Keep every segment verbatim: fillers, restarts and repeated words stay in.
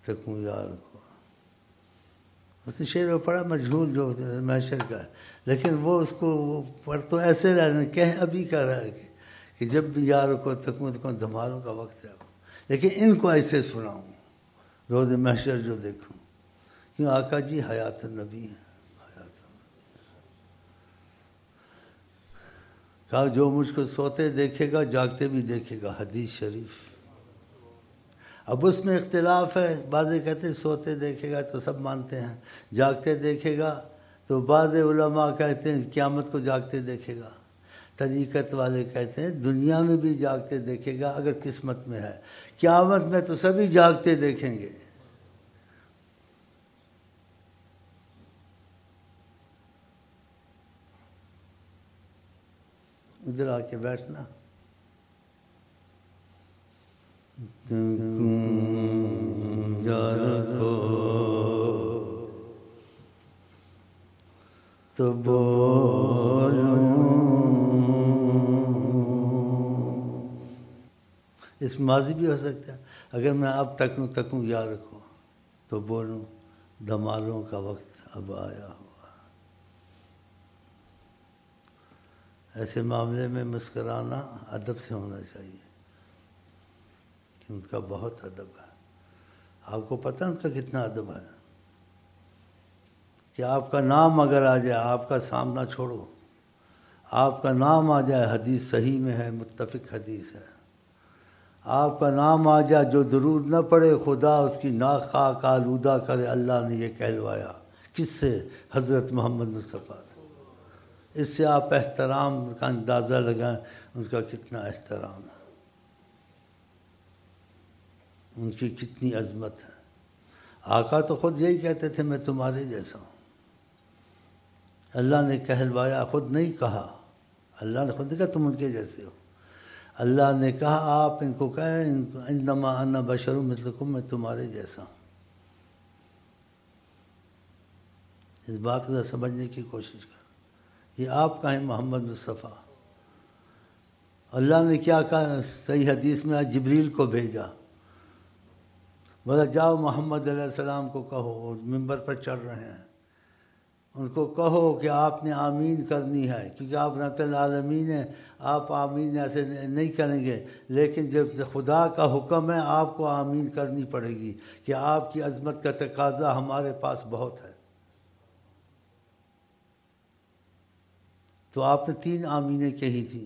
تکوں یار کو. اس نے شعر پڑھا مجھول جو محشر کا ہے، لیکن وہ اس کو پڑھ تو ایسے رہنا کہیں ابھی کا رہا ہے کہ جب بھی یار کو تکوں تکوں دھمالوں کا وقت ہے، لیکن ان کو ایسے سناؤں روز محشر جو دیکھوں. کیوں آقا جی حیات النبی ہیں. حیات کہا جو مجھ کو سوتے دیکھے گا جاگتے بھی دیکھے گا، حدیث شریف. اب اس میں اختلاف ہے، بعض کہتے ہیں سوتے دیکھے گا تو سب مانتے ہیں، جاگتے دیکھے گا تو بعض علماء کہتے ہیں قیامت کو جاگتے دیکھے گا. طریقت والے کہتے ہیں دنیا میں بھی جاگتے دیکھے گا اگر قسمت میں ہے، قیامت میں تو سبھی جاگتے دیکھیں گے. ادھر آ کے بیٹھنا. جا رکھو تو بولوں، اس ماضی بھی ہو سکتا ہے. اگر میں اب تکوں تکوں یا رکھو تو بولوں دھمالوں کا وقت اب آیا ہوا. ایسے معاملے میں مسکرانا ادب سے ہونا چاہیے، کہ ان کا بہت ادب ہے. آپ کو پتہ ان کا کتنا ادب ہے کہ آپ کا نام اگر آ جائے، آپ کا سامنا چھوڑو، آپ کا نام آ جائے، حدیث صحیح میں ہے، متفق حدیث ہے، آپ کا نام آ جائے، جو درود نہ پڑھے خدا اس کی ناک خاک آلودہ کرے. اللہ نے یہ کہلوایا کس سے؟ حضرت محمد مصطفیٰ سے. اس سے آپ احترام کا اندازہ لگائیں ان کا کتنا احترام ہے، ان کی کتنی عظمت ہے. آقا تو خود یہی کہتے تھے میں تمہارے جیسا ہوں. اللہ نے کہلوایا، خود نہیں کہا. اللہ نے خود نہیں کہا تم ان کے جیسے ہو. اللہ نے کہا آپ ان کو کہیں انما انا بشر مثلکم، میں تمہارے جیسا ہوں. اس بات کو سمجھنے کی کوشش کر. یہ آپ کہیں محمد مصطفیٰ. اللہ نے کیا کہا صحیح حدیث میں؟ جبریل کو بھیجا، بولا جاؤ محمد علیہ السلام کو کہو، ممبر پر چڑھ رہے ہیں، ان کو کہو کہ آپ نے آمین کرنی ہے، کیونکہ آپ رحمت العالمین ہیں، آپ آمین ایسے نہیں کریں گے، لیکن جب خدا کا حکم ہے آپ کو آمین کرنی پڑے گی، کہ آپ کی عظمت کا تقاضا ہمارے پاس بہت ہے. تو آپ نے تین آمینیں کہی تھیں.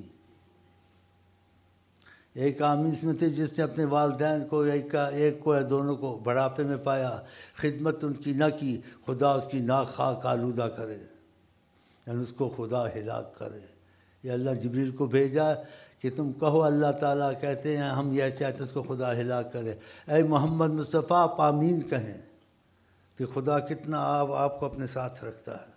ایک آمین اس میں تھے جس نے اپنے والدین کو ایک کا ایک کو یا دونوں کو بڑھاپے میں پایا، خدمت ان کی نہ کی، خدا اس کی ناک خاک آلودہ کرے، یعنی اس کو خدا ہلاک کرے. یہ اللہ جبریل کو بھیجا کہ تم کہو اللہ تعالیٰ کہتے ہیں ہم یہ چاہتے ہیں اس کو خدا ہلاک کرے. اے محمد مصطفیٰ آپ آمین کہیں کہ خدا کتنا آپ آپ کو اپنے ساتھ رکھتا ہے.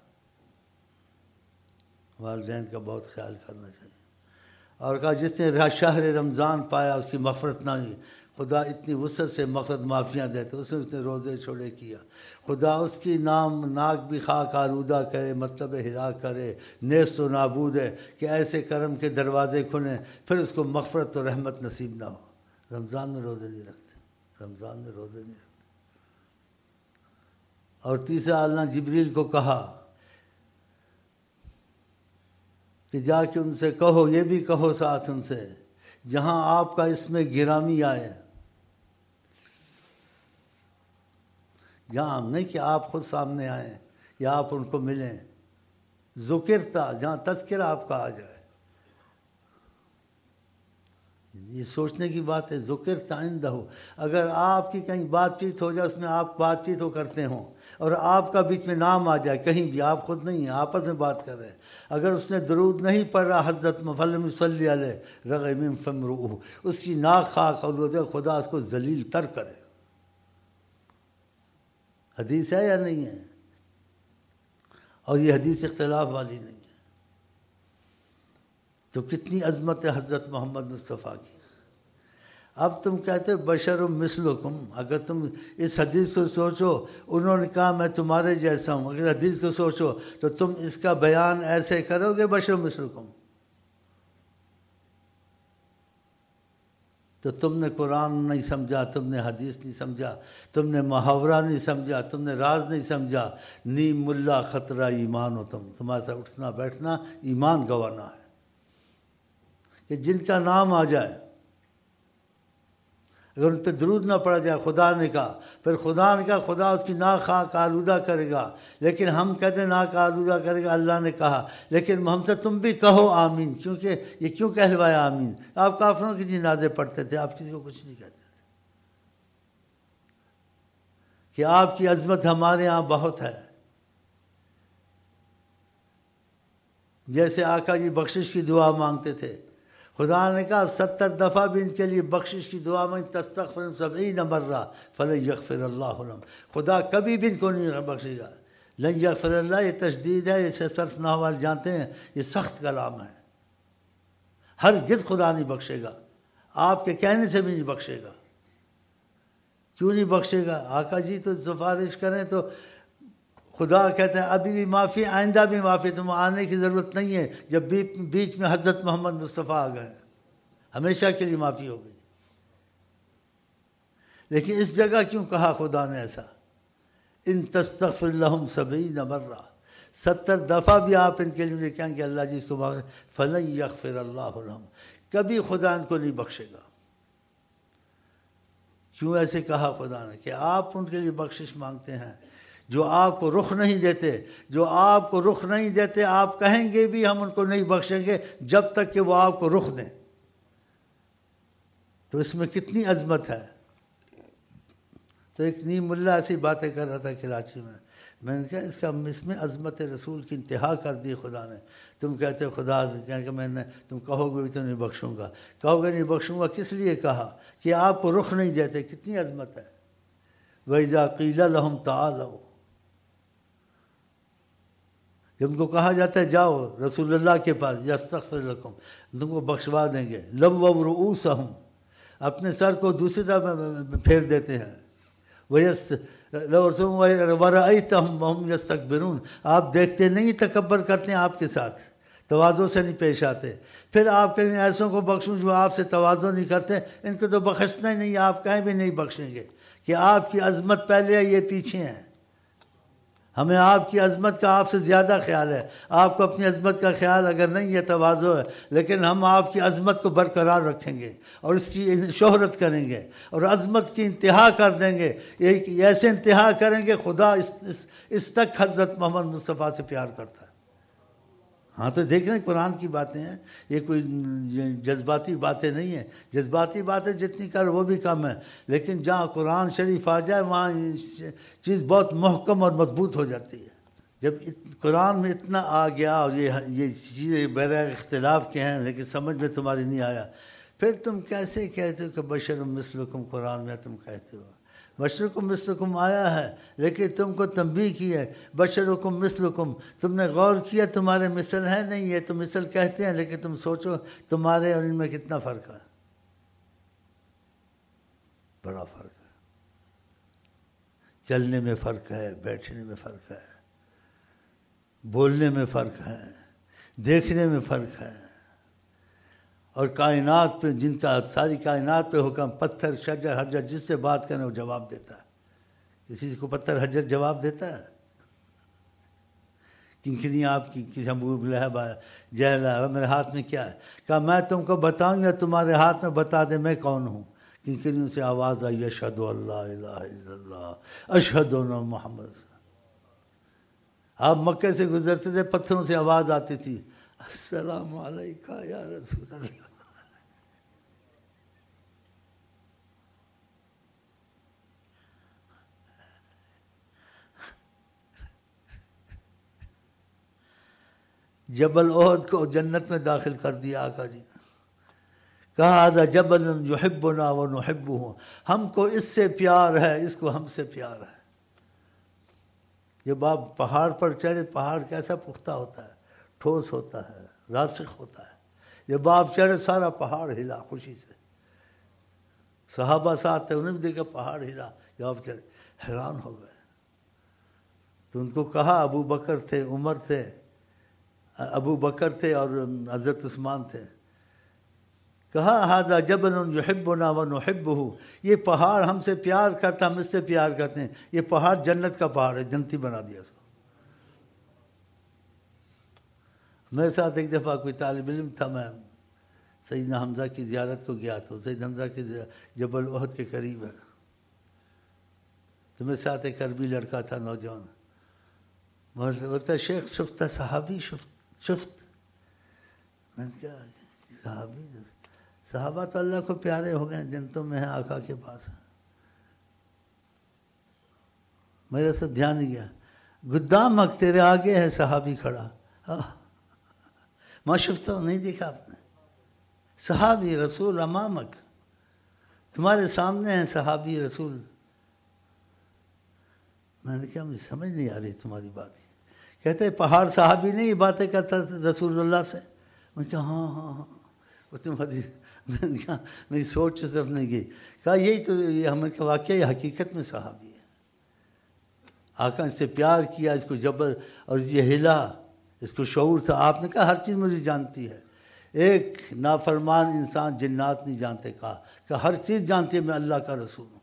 والدین کا بہت خیال کرنا چاہیے. اور کہا جس نے شہر رمضان پایا اس کی مغفرت نہ ہوئی، خدا اتنی وسعت سے مغفرت معافیاں دیتے، اس نے اس نے روزے چھوڑے کیا، خدا اس کی نام ناک بھی خاک آلودہ کرے، مطلب ہلاک کرے، نیست و نابود ہے، کہ ایسے کرم کے دروازے کھلیں پھر اس کو مغفرت و رحمت نصیب نہ ہو. رمضان میں روزے نہیں رکھتے، رمضان میں روزے نہیں رکھتے. اور تیسرا اللہ نے جبریل کو کہا کہ جا کے ان سے کہو، یہ بھی کہو ساتھ ان سے، جہاں آپ کا اس میں گرامی آئے، جہاں نہیں کہ آپ خود سامنے آئیں یا آپ ان کو ملیں، ذکرتا جہاں تذکرہ آپ کا آ جائے. یہ سوچنے کی بات ہے. ذکرتا عندہ، اگر آپ کی کہیں بات چیت ہو جائے، اس میں آپ بات چیت ہو کرتے ہوں اور آپ کا بیچ میں نام آ جائے کہیں بھی، آپ خود نہیں ہیں، آپس میں بات کر رہے ہیں، اگر اس نے درود نہیں پڑھ رہا حضرت فلم صلی علیہ رغم فمرؤہ، اس کی ناک خاک آلودہ، خدا اس کو ذلیل تر کرے. حدیث ہے یا نہیں ہے؟ اور یہ حدیث اختلاف والی نہیں ہے. تو کتنی عظمت ہے حضرت محمد مصطفیٰ کی. اب تم کہتے ہو بشر مثلکم، اگر تم اس حدیث کو سوچو، انہوں نے کہا میں تمہارے جیسا ہوں، اگر حدیث کو سوچو تو تم اس کا بیان ایسے کرو گے بشر مثلکم. تو تم نے قرآن نہیں سمجھا، تم نے حدیث نہیں سمجھا، تم نے محاورہ نہیں سمجھا، تم نے راز نہیں سمجھا، نیم ملا خطرہ ایمان ہو تم، تمہارا سا اٹھنا بیٹھنا ایمان گوانا ہے کہ جن کا نام آ جائے اگر ان پہ درود نہ پڑا جائے، خدا نے کہا، پھر خدا نے کہا خدا اس کی ناک خاک آلودہ کرے گا، لیکن ہم کہتے ہیں ناک آلودہ کرے گا، اللہ نے کہا، لیکن ہم سے تم بھی کہو آمین، کیونکہ یہ کیوں کہلوایا آمین؟ آپ کافروں کی جنازے پڑھتے تھے، آپ کسی کو کچھ نہیں کہتے تھے کہ آپ کی عظمت ہمارے ہاں بہت ہے. جیسے آقا جی بخشش کی دعا مانگتے تھے، خدا نے کہا ستر دفعہ بھی ان کے لیے بخشش کی دعا میں تستغفر سبعین مرہ فلن یغفر اللہ لہم، خدا کبھی بھی ان کو نہیں بخشے گا. لن یغفر اللہ یہ تشدید ہے، اسے صرف نحو والے جانتے ہیں، یہ سخت کلام ہے. ہرگز خدا نہیں بخشے گا، آپ کے کہنے سے بھی نہیں بخشے گا. کیوں نہیں بخشے گا؟ آقا جی تو سفارش کریں تو خدا کہتے ہیں ابھی بھی معافی، آئندہ بھی معافی، تم آنے کی ضرورت نہیں ہے. جب بیچ میں حضرت محمد مصطفیٰ آ گئے ہمیشہ کے لیے معافی ہو گئی. لیکن اس جگہ کیوں کہا خدا نے ایسا؟ ان تستغفر لہم سبعین مرہ، ستر دفعہ بھی آپ ان کے لیے مجھے کہیں کہ اللہ جی اس کو معاف، فلن یغفر اللہ لہم، کبھی خدا ان کو نہیں بخشے گا. کیوں ایسے کہا خدا نے؟ کہ آپ ان کے لیے بخشش مانگتے ہیں جو آپ کو رخ نہیں دیتے، جو آپ کو رخ نہیں دیتے. آپ کہیں گے بھی ہم ان کو نہیں بخشیں گے جب تک کہ وہ آپ کو رخ دیں. تو اس میں کتنی عظمت ہے. تو ایک نیم ملا ایسی باتیں کر رہا تھا کراچی میں، میں نے کہا اس کا اس میں عظمت رسول کی انتہا کر دی خدا نے. تم کہتے ہو خدا کہیں کہ میں نے، تم کہو گے بھی تو نہیں بخشوں گا، کہو گے نہیں بخشوں گا، کس لیے کہا؟ کہ آپ کو رخ نہیں دیتے. کتنی عظمت ہے. وَإِذَا قِيلَ لَهُمْ تَعَالَوْا، جب ان کو کہا جاتا ہے جاؤ رسول اللہ کے پاس، یستغفر لکم، تم کو بخشوا دیں گے، لووا رؤوسہم، اپنے سر کو دوسری طرف پھیر دیتے ہیں. وَرَأَيْتَهُمْ وَهُمْ يَسْتَكْبِرُونَ، آپ دیکھتے نہیں تکبر کرتے ہیں آپ کے ساتھ، تواضع سے نہیں پیش آتے. پھر آپ کہیں ایسوں کو بخشوں جو آپ سے تواضع نہیں کرتے، ان کو تو بخشنا ہی نہیں، آپ کہیں بھی نہیں بخشیں گے کہ آپ کی عظمت پہلے ہے، یہ پیچھے ہیں. ہمیں آپ کی عظمت کا آپ سے زیادہ خیال ہے. آپ کو اپنی عظمت کا خیال اگر نہیں ہے تواضع ہے، لیکن ہم آپ کی عظمت کو برقرار رکھیں گے اور اس کی شہرت کریں گے اور عظمت کی انتہا کر دیں گے. ایک ایسے انتہا کریں گے خدا اس, اس, اس تک حضرت محمد مصطفیٰ سے پیار کرتا ہے. ہاں تو دیکھ رہے ہیں قرآن کی باتیں ہیں، یہ کوئی جذباتی باتیں نہیں ہیں. جذباتی باتیں جتنی کر وہ بھی کم ہیں، لیکن جہاں قرآن شریف آ جائے وہاں چیز بہت محکم اور مضبوط ہو جاتی ہے. جب قرآن میں اتنا آ گیا اور یہ یہ چیزیں بغیر اختلاف کے ہیں لیکن سمجھ میں تمہاری نہیں آیا، پھر تم کیسے کہتے ہو کہ بشر مثلکم؟ قرآن میں تم کہتے ہو بشرکم مثلکم آیا ہے، لیکن تم کو تنبیہ کی ہے بشرکم مثلکم. تم نے غور کیا تمہارے مثل ہے نہیں، یہ تو مثل کہتے ہیں، لیکن تم سوچو تمہارے اور ان میں کتنا فرق ہے. بڑا فرق ہے. چلنے میں فرق ہے، بیٹھنے میں فرق ہے، بولنے میں فرق ہے، دیکھنے میں فرق ہے. اور کائنات پہ جن کا ساری کائنات پہ حکم، پتھر شجر حجر جس سے بات کریں وہ جواب دیتا ہے. کسی کو پتھر حجر جواب دیتا ہے؟ کنکری آپ کی کسی ابو لہب جہل ہے میرے ہاتھ میں کیا ہے؟ کہا میں تم کو بتاؤں یا تمہارے ہاتھ میں بتا دے میں کون ہوں. کنکریوں سے آواز آئی اشہد ان لا الہ الا اللہ اشہد ان محمد. آپ مکے سے گزرتے تھے پتھروں سے آواز آتی تھی السلام علیکہ یا رسول اللہ. جبل احد کو جنت میں داخل کر دیا آقا جی. کہا ھذا جبل یحبنا ونحبہ، ہم کو اس سے پیار ہے، اس کو ہم سے پیار ہے. جب آپ پہاڑ پر چڑھے، پہاڑ کیسا پختہ ہوتا ہے، ٹھوس ہوتا ہے، راسخ ہوتا ہے. جب آپ چڑھے سارا پہاڑ ہلا خوشی سے. صحابہ ساتھ تھے، انہیں بھی دیکھا پہاڑ ہلا. جب آپ چڑھے حیران ہو گئے. تو ان کو کہا، ابو بکر تھے، عمر تھے، ابو بکر تھے اور حضرت عثمان تھے، کہا ھذا جبل یحبنا ونحبہ، یہ پہاڑ ہم سے پیار کرتا، ہم اس سے پیار کرتے ہیں. یہ پہاڑ جنت کا پہاڑ ہے، جنتی بنا دیا اس کو. میرے ساتھ ایک دفعہ کوئی طالب علم تھا، میں سیدنا حمزہ کی زیارت کو گیا تو سیدنا حمزہ کی جبل احد کے قریب ہے، تو میرے ساتھ ایک عربی لڑکا تھا نوجوان، بولتا شیخ شفت صحابی، شفت شفت میں نے کہا صحابی؟ صحابہ تو اللہ کو پیارے ہو گئے، جنتوں میں ہیں، آقا کے پاس ہیں. میرے سے دھیان نہیں گیا، قدامک تیرے آگے ہے صحابی کھڑا. ما شفتہ، نہیں دیکھا آپ نے؟ صحابی رسول امامک، تمہارے سامنے ہیں صحابی رسول. میں نے کہا مجھے سمجھ نہیں آ رہی تمہاری بات. کہتے ہیں پہاڑ صحابی نہیں یہ باتیں کرتا رسول اللہ سے؟ میں نے کہا ہاں ہاں ہاں. اس نے مجھے، میں نے کہا میری سوچ صرف نہیں گئی. کہا یہی تو، یہ ہمیں کہ واقعی حقیقت میں صحابی ہے. آقا اس سے پیار کیا، اس کو جبر، اور یہ ہلا، اس کو شعور تھا. آپ نے کہا ہر چیز مجھے جانتی ہے. ایک نافرمان انسان جنات نہیں جانتے، کہا کہ ہر چیز جانتی ہے، میں اللہ کا رسول ہوں.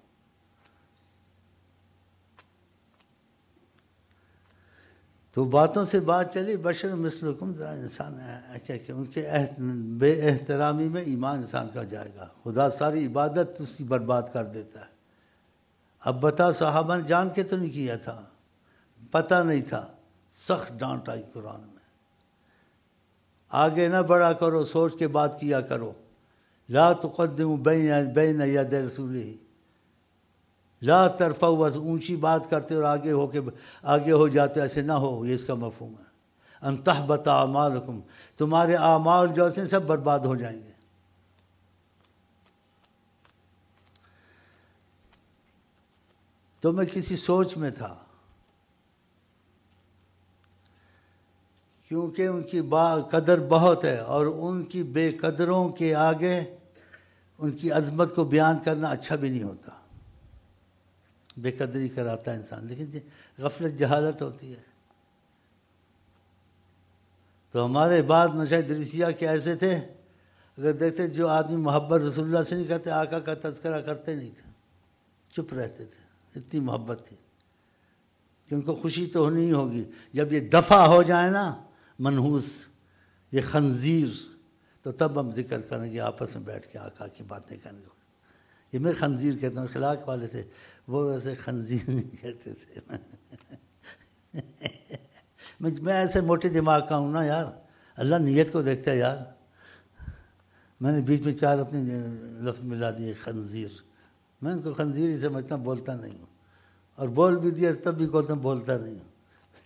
تو باتوں سے بات چلی، بشر مثلکم، ذرا انسان ہے کہ ان کے بے احترامی میں ایمان انسان کا جائے گا. خدا ساری عبادت اس کی برباد کر دیتا ہے. اب بتا، صحابہ نے جان کے تو نہیں کیا تھا، پتہ نہیں تھا، سخت ڈانٹ آئی قرآن میں. آگے نہ بڑھا کرو، سوچ کے بات کیا کرو. لا تقدموا بین بین ید رسولہ، لا ترفعوا، اونچی بات کرتے اور آگے ہو کے آگے ہو جاتے، ایسے نہ ہو. یہ اس کا مفہوم ہے. ان تحبط اعمالکم، تمہارے اعمال جو ہیں سب برباد ہو جائیں گے. تو میں کسی سوچ میں تھا، کیونکہ ان کی با قدر بہت ہے، اور ان کی بے قدروں کے آگے ان کی عظمت کو بیان کرنا اچھا بھی نہیں ہوتا. بے قدری کراتا ہے انسان، لیکن غفلت جہالت ہوتی ہے. تو ہمارے بعد مشاہد ادریسیہ کے ایسے تھے، اگر دیکھتے جو آدمی محبت رسول اللہ سے نہیں کرتے، آقا کا تذکرہ کرتے نہیں تھے، چپ رہتے تھے. اتنی محبت تھی کہ ان کو خوشی تو ہونی ہی ہوگی جب یہ دفع ہو جائے نا، منحوس، یہ خنزیر، تو تب ہم ذکر کریں گے آپس میں بیٹھ کے، آقا کی باتیں کریں گے. یہ میں خنزیر کہتا ہوں، اخلاق والے تھے وہ، ایسے خنزیر نہیں کہتے تھے. میں ایسے موٹے دماغ کا ہوں نا یار، اللہ نیت کو دیکھتا ہے یار. میں نے بیچ میں چار اپنے لفظ ملا دیے، خنزیر. میں ان کو خنزیر ہی سمجھتا ہوں، بولتا نہیں ہوں، اور بول بھی دیا تب بھی کہتا ہوں بولتا نہیں ہوں.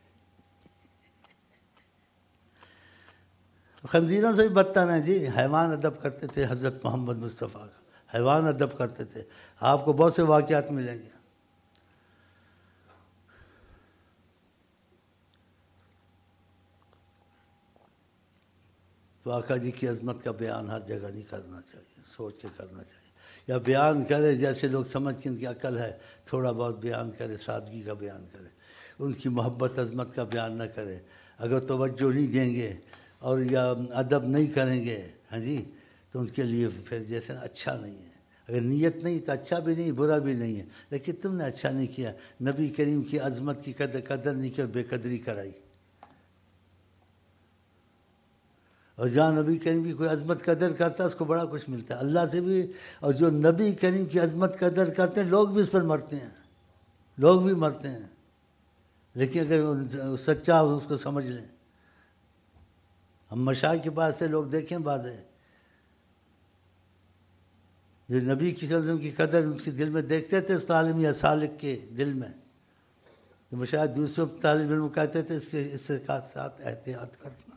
خنزیروں سے بھی بدتر ہیں جی. حیوان ادب کرتے تھے حضرت محمد مصطفیٰ کا، حیوان ادب کرتے تھے. آپ کو بہت سے واقعات ملیں گے. تو آقا جی کی عظمت کا بیان ہر جگہ نہیں کرنا چاہیے، سوچ کے کرنا چاہیے. یا بیان کرے جیسے لوگ سمجھ کے ان کی عقل ہے، تھوڑا بہت بیان کرے، سادگی کا بیان کرے. ان کی محبت عظمت کا بیان نہ کرے. اگر توجہ نہیں دیں گے اور یا ادب نہیں کریں گے، ہاں جی، تو ان کے لیے پھر جیسے اچھا نہیں ہے. اگر نیت نہیں تو اچھا بھی نہیں، برا بھی نہیں ہے. لیکن تم نے اچھا نہیں کیا، نبی کریم کی عظمت کی قدر قدر نہیں کی اور بے قدری کرائی. اور جہاں نبی کریم کی کوئی عظمت قدر کرتا ہے اس کو بڑا کچھ ملتا ہے اللہ سے بھی. اور جو نبی کریم کی عظمت قدر کرتے ہیں لوگ بھی اس پر مرتے ہیں، لوگ بھی مرتے ہیں. لیکن اگر سچا ہو اس کو سمجھ لیں. ہم مشائخ کے پاس سے لوگ دیکھیں بعض ہے، جو نبی کی وسلم کی قدر اس کے دل میں دیکھتے تھے، اس عالم یا سالک کے دل میں. مشائخ دوسروں طالب علم کہتے تھے اس کے اس کے ساتھ احتیاط کرنا.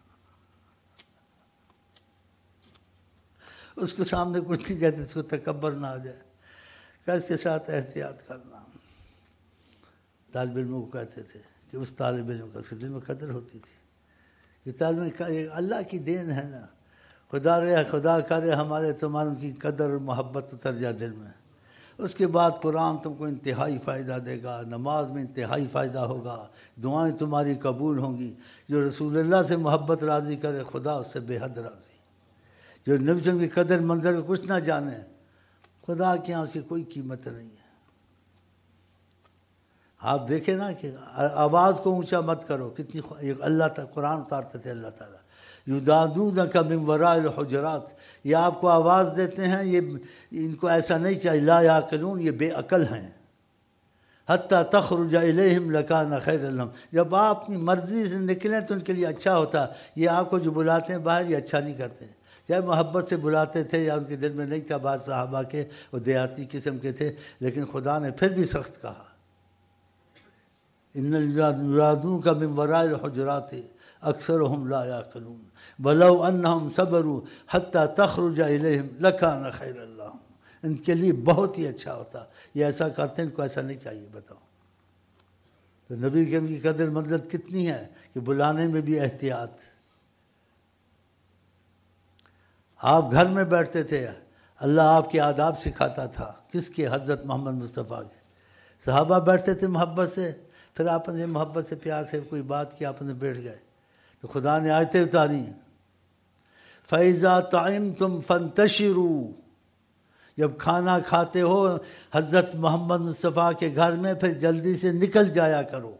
اس کو سامنے کچھ نہیں کہتے، اس کو تکبر نہ آ جائے، کہ اس کے ساتھ احتیاط کرنا. طالب علموں کو کہتے تھے کہ اس طالب علم کا اس کے دل میں قدر ہوتی تھی. یہ طالب علم اللہ کی دین ہے نا. خدا رے خدا کرے ہمارے تمہارے ان کی قدر اور محبت اتر جائے دل میں. اس کے بعد قرآن تم کو انتہائی فائدہ دے گا، نماز میں انتہائی فائدہ ہوگا، دعائیں تمہاری قبول ہوں گی. جو رسول اللہ سے محبت راضی کرے، خدا اس سے بے حد راضی. جو نبی صلی اللہ علیہ وسلم کی قدر منظر کو کچھ نہ جانے، خدا کے یہاں اس کی کوئی قیمت نہیں ہے۔ آپ دیکھیں نا کہ آواز کو اونچا مت کرو، کتنی اللہ تعالیٰ قرآن اتارتے تھے اللہ تعالیٰ، یُدَعُونَکَ مِن وَرَاءِ الْحُجُرَاتِ، یہ آپ کو آواز دیتے ہیں، یہ ان کو ایسا نہیں چاہیے، لا یعقلون، یہ بے عقل ہیں، حتیٰ تخرج الیہم لکان خیر لہم، جب آپ اپنی مرضی سے نکلیں تو ان کے لیے اچھا ہوتا، یہ آپ کو جو بلاتے ہیں باہر یہ اچھا نہیں کرتے، چاہے محبت سے بلاتے تھے یا ان کے دل میں نہیں تھا، بعض صحابہ کے وہ دیہاتی قسم کے تھے، لیکن خدا نے پھر بھی سخت کہا، ان یُنَادُونَکَ مِن وَرَاءِ الْحُجُرَاتِ اکثرهم لا یعقلون وَلَوْ أَنَّهُمْ صَبَرُوا حَتَّى تَخْرُجَ إِلَيْهِمْ لَكَانَ خَيْرًا لَهُمْ، ان کے لیے بہت ہی اچھا ہوتا، یہ ایسا کرتے ہیں، ان کو ایسا نہیں چاہیے، بتاؤ۔ تو نبی کریم کی قدر منزلت کتنی ہے کہ بلانے میں بھی احتیاط۔ آپ گھر میں بیٹھتے تھے، اللہ آپ کے آداب سکھاتا تھا، کس کے؟ حضرت محمد مصطفیٰ کے۔ صحابہ بیٹھتے تھے محبت سے، پھر آپ نے محبت سے پیار سے کوئی بات کی، آپ نے بیٹھ گئے تو خدا نے آیتیں اتاری، فَإِذَا طَعِمْتُمْ فَانْتَشِرُوا، جب کھانا کھاتے ہو حضرت محمد مصطفیٰ کے گھر میں، پھر جلدی سے نکل جایا کرو۔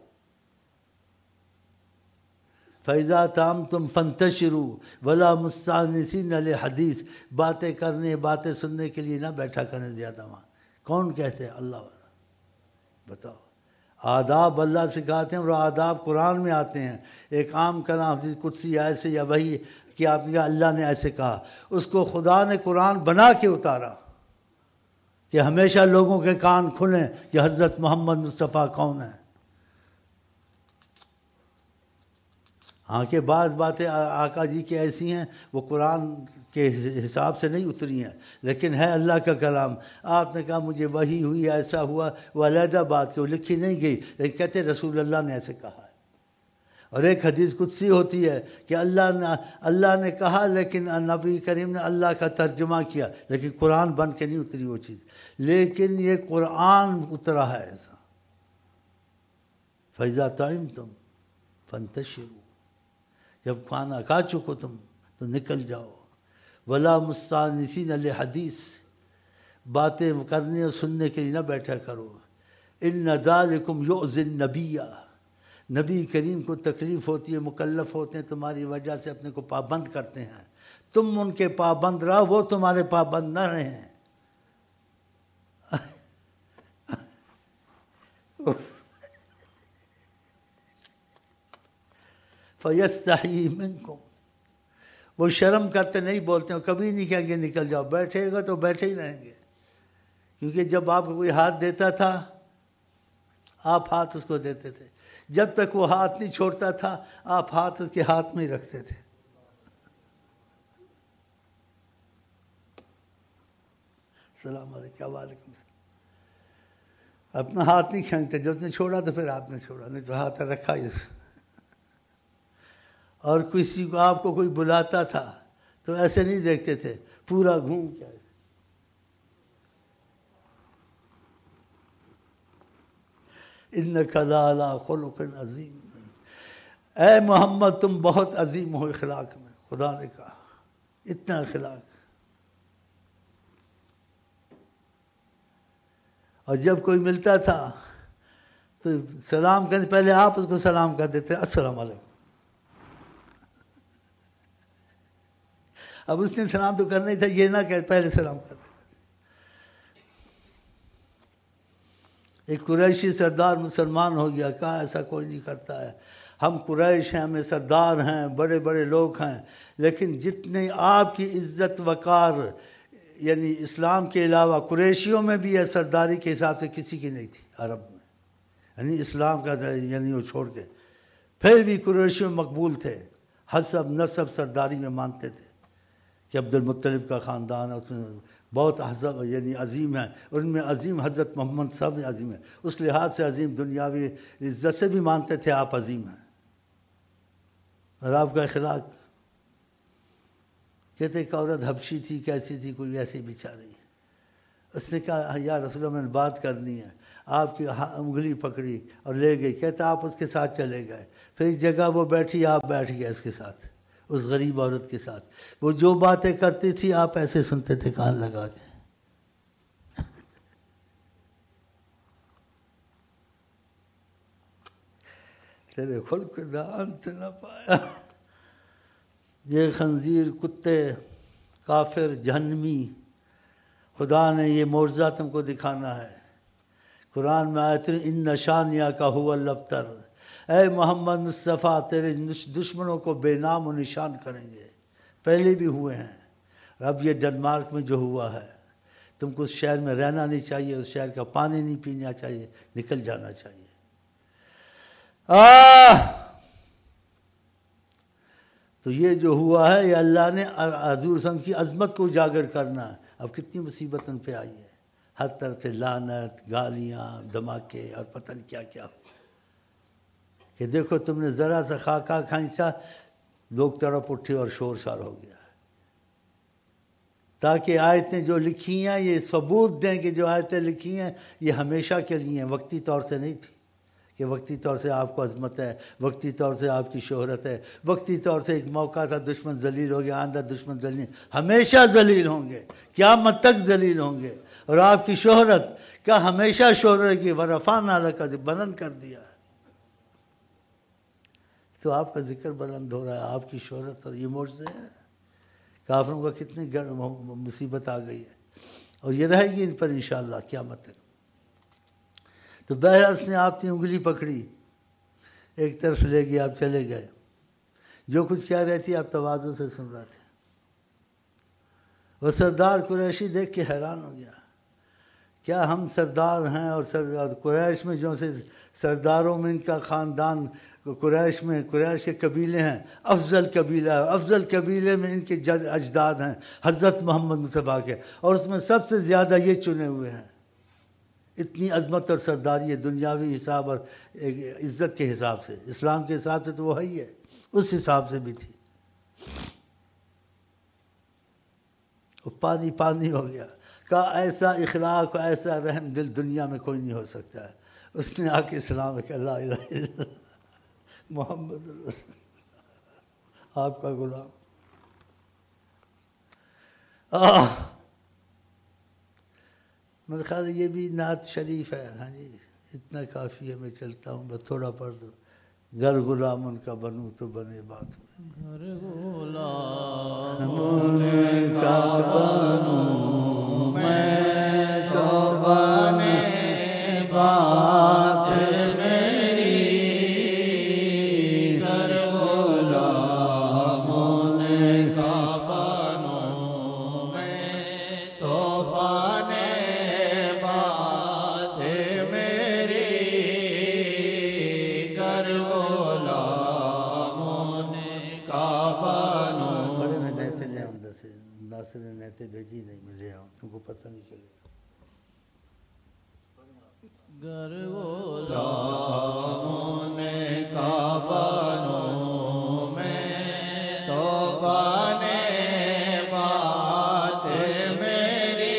فَإِذَا طَعِمْتُمْ فَانْتَشِرُوا وَلَا مُسْتَأْنِسِينَ لِحَدِيث، باتیں کرنے باتیں سننے کے لیے نہ بیٹھا کریں زیادہ وہاں۔ کون کہتے ہیں؟ اللہ والا۔ بتاؤ، آداب اللہ سکھاتے ہیں اور آداب قرآن میں آتے ہیں۔ ایک عام کلام حدیث قدسی ایسے یا وہی کہ آپ نے کہا اللہ نے ایسے کہا، اس کو خدا نے قرآن بنا کے اتارا کہ ہمیشہ لوگوں کے کان کھلیں کہ حضرت محمد مصطفیٰ کون ہیں۔ ہاں کہ بعض باتیں آقا جی کی ایسی ہیں وہ قرآن کے حساب سے نہیں اتری ہیں، لیکن ہے اللہ کا کلام۔ آپ نے کہا مجھے وحی ہوئی، ایسا ہوا، وہ علیحدہ بات کہ وہ لکھی نہیں گئی، لیکن کہتے رسول اللہ نے ایسے کہا ہے۔ اور ایک حدیث قدسی ہوتی ہے کہ اللہ نے اللہ نے کہا لیکن نبی کریم نے اللہ کا ترجمہ کیا، لیکن قرآن بن کے نہیں اتری وہ چیز، لیکن یہ قرآن اترا ہے ایسا۔ فَإِذَا طَعِمْتُمْ فَانْتَشِرُوا، جب کھانا کھا چکو تم تو نکل جاؤ۔ وَلَا مُسْتَأْنِسِينَ لِحَدِيث، باتیں کرنے اور سننے کے لیے نہ بیٹھا کرو۔ إِنَّ ذَلِكُمْ يُؤْذِي النَّبِيَّ، نبی کریم کو تکلیف ہوتی ہے، مکلف ہوتے ہیں تمہاری وجہ سے، اپنے کو پابند کرتے ہیں، تم ان کے پابند رہو، وہ تمہارے پابند نہ رہیں۔ فَيَسْتَحْيِي مِنْكُمْ، وہ شرم کرتے نہیں بولتے ہیں، کبھی نہیں کہیں گے نکل جاؤ، بیٹھے گا تو بیٹھے ہی رہیں گے، کیونکہ جب آپ کو کوئی ہاتھ دیتا تھا آپ ہاتھ اس کو دیتے تھے، جب تک وہ ہاتھ نہیں چھوڑتا تھا آپ ہاتھ اس کے ہاتھ میں ہی رکھتے تھے۔ السلام علیکم، وعلیکم السلام۔ اپنا ہاتھ نہیں کھینچتے، جب اس نے چھوڑا تو پھر آپ نے چھوڑا، نہیں تو ہاتھ رکھا ہی۔ اور کسی کو آپ کو کوئی بلاتا تھا تو ایسے نہیں دیکھتے تھے، پورا گھوم کے اِنَّكَ لَعَلَىٰ خُلُقٍ عَظِيمٍ، اے محمد تم بہت عظیم ہو اخلاق میں، خدا نے کہا اتنا اخلاق۔ اور جب کوئی ملتا تھا تو سلام کرنے پہلے آپ اس کو سلام کر دیتے، السلام علیکم۔ اب اس نے سلام تو کرنا ہی تھا، یہ نہ کہ پہلے سلام کر دیتا تھا۔ ایک قریشی سردار مسلمان ہو گیا، کہا ایسا کوئی نہیں کرتا ہے، ہم قریش ہیں، ہمیں سردار ہیں، بڑے بڑے لوگ ہیں، لیکن جتنے آپ کی عزت وقار یعنی اسلام کے علاوہ قریشیوں میں بھی ہے، سرداری کے حساب سے کسی کی نہیں تھی عرب میں، یعنی اسلام کا یعنی وہ چھوڑ کے، پھر بھی قریشیوں مقبول تھے، حسب نسب سرداری میں مانتے تھے کہ عبد المطلب کا خاندان ہے، اس میں بہت حسب یعنی عظیم ہے، ان میں عظیم حضرت محمد صاحب عظیم ہے، اس لحاظ سے عظیم، دنیاوی عزت سے بھی مانتے تھے آپ عظیم ہیں۔ اور آپ کا اخلاق، کہتے ایک عورت حبشی تھی، کیسی تھی، کوئی ایسی بیچاری، اس نے کہا یا رسول اللہ میں نے بات کرنی ہے، آپ کی انگلی پکڑی اور لے گئی، کہتا آپ اس کے ساتھ چلے گئے، پھر ایک جگہ وہ بیٹھی، آپ بیٹھ گئے اس کے ساتھ، اس غریب عورت کے ساتھ. وہ جو باتیں کرتی تھی آپ ایسے سنتے تھے کان لگا کے. تیرے خلق دا انت نہ پایا. یہ خنزیر، کتے، کافر، جہنمی، خدا نے یہ معجزہ تم کو دکھانا ہے. قرآن میں آیت ان نشانیہ کا هو الابتر. اے محمد مصطفیٰ تیرے دشمنوں کو بے نام و نشان کریں گے. پہلے بھی ہوئے ہیں. اب یہ ڈنمارک میں جو ہوا ہے، تم کو اس شہر میں رہنا نہیں چاہیے، اس شہر کا پانی نہیں پینا چاہیے، نکل جانا چاہیے. آہ تو یہ جو ہوا ہے یہ اللہ نے حضور صلی اللہ علیہ وسلم کی عظمت کو اجاگر کرنا ہے. اب کتنی مصیبت ان پہ آئی ہے، ہر طرح سے لعنت، گالیاں، دھماکے اور پتہ نہیں کیا کیا ہو کہ دیکھو تم نے ذرا سا خاکہ کھینچا لوگ تڑپ اٹھے اور شور شار ہو گیا. تاکہ آیتیں جو لکھی ہیں یہ ثبوت دیں کہ جو آیتیں لکھی ہیں یہ ہمیشہ کے لیے ہیں، وقتی طور سے نہیں تھی کہ وقتی طور سے آپ کو عظمت ہے، وقتی طور سے آپ کی شہرت ہے، وقتی طور سے ایک موقع تھا دشمن ذلیل ہو گیا، آندہ دشمن ذلیل. ہمیشہ ذلیل ہوں گے، قیامت تک ذلیل ہوں گے. اور آپ کی شہرت کیا ہمیشہ شہرت کی ورفعنا لک بلند کر دیا. تو آپ کا ذکر بلند ہو رہا ہے، آپ کی شہرت اور یہ معجزے ہیں. کافروں کا کتنی مصیبت آ گئی ہے اور یہ رہے گی ان پر انشاءاللہ قیامت تک. تو بہرحال اس نے آپ کی انگلی پکڑی، ایک طرف لے گئی، آپ چلے گئے. جو کچھ کہہ رہے تھے آپ تواضع سے سن رہے تھے. وہ سردار قریشی دیکھ کے حیران ہو گیا. کیا ہم سردار ہیں اور سردار قریش میں جو سے سرداروں میں ان کا خاندان قریش میں قریش کے قبیلے ہیں، افضل قبیلہ ہے، افضل قبیلے میں ان کے جد اجداد ہیں حضرت محمد مصطفیٰ کے، اور اس میں سب سے زیادہ یہ چنے ہوئے ہیں. اتنی عظمت اور سرداری ہے دنیاوی حساب اور عزت کے حساب سے، اسلام کے حساب سے تو وہ ہے ہی ہے، اس حساب سے بھی تھی. وہ پانی پانی ہو گیا. کہا ایسا اخلاق ایسا رحم دل دنیا میں کوئی نہیں ہو سکتا ہے. اس نے آ کے اسلام کہ لا الہ الا اللہ محمد رسول آپ کا غلام. آہ میرے خیال یہ بھی نعت شریف ہے. ہاں جی اتنا کافی ہے، میں چلتا ہوں، بس تھوڑا پڑھ دو. گر غلام ان کا بنوں تو بنے بات. گر غلام ان کا بنوں میں تو بنے بات میری. گر غلام ان کا بنوں میں تو بنے بات میری. گر غلام ان کا بنوں. بڑے میں نیتے لے آؤں سے ناصر نے نیتے بھیجی نہیں، میں لے آؤں، تم کو پتہ نہیں چلے. گر غلام ان کا بنوں میں تو بنے بات میری.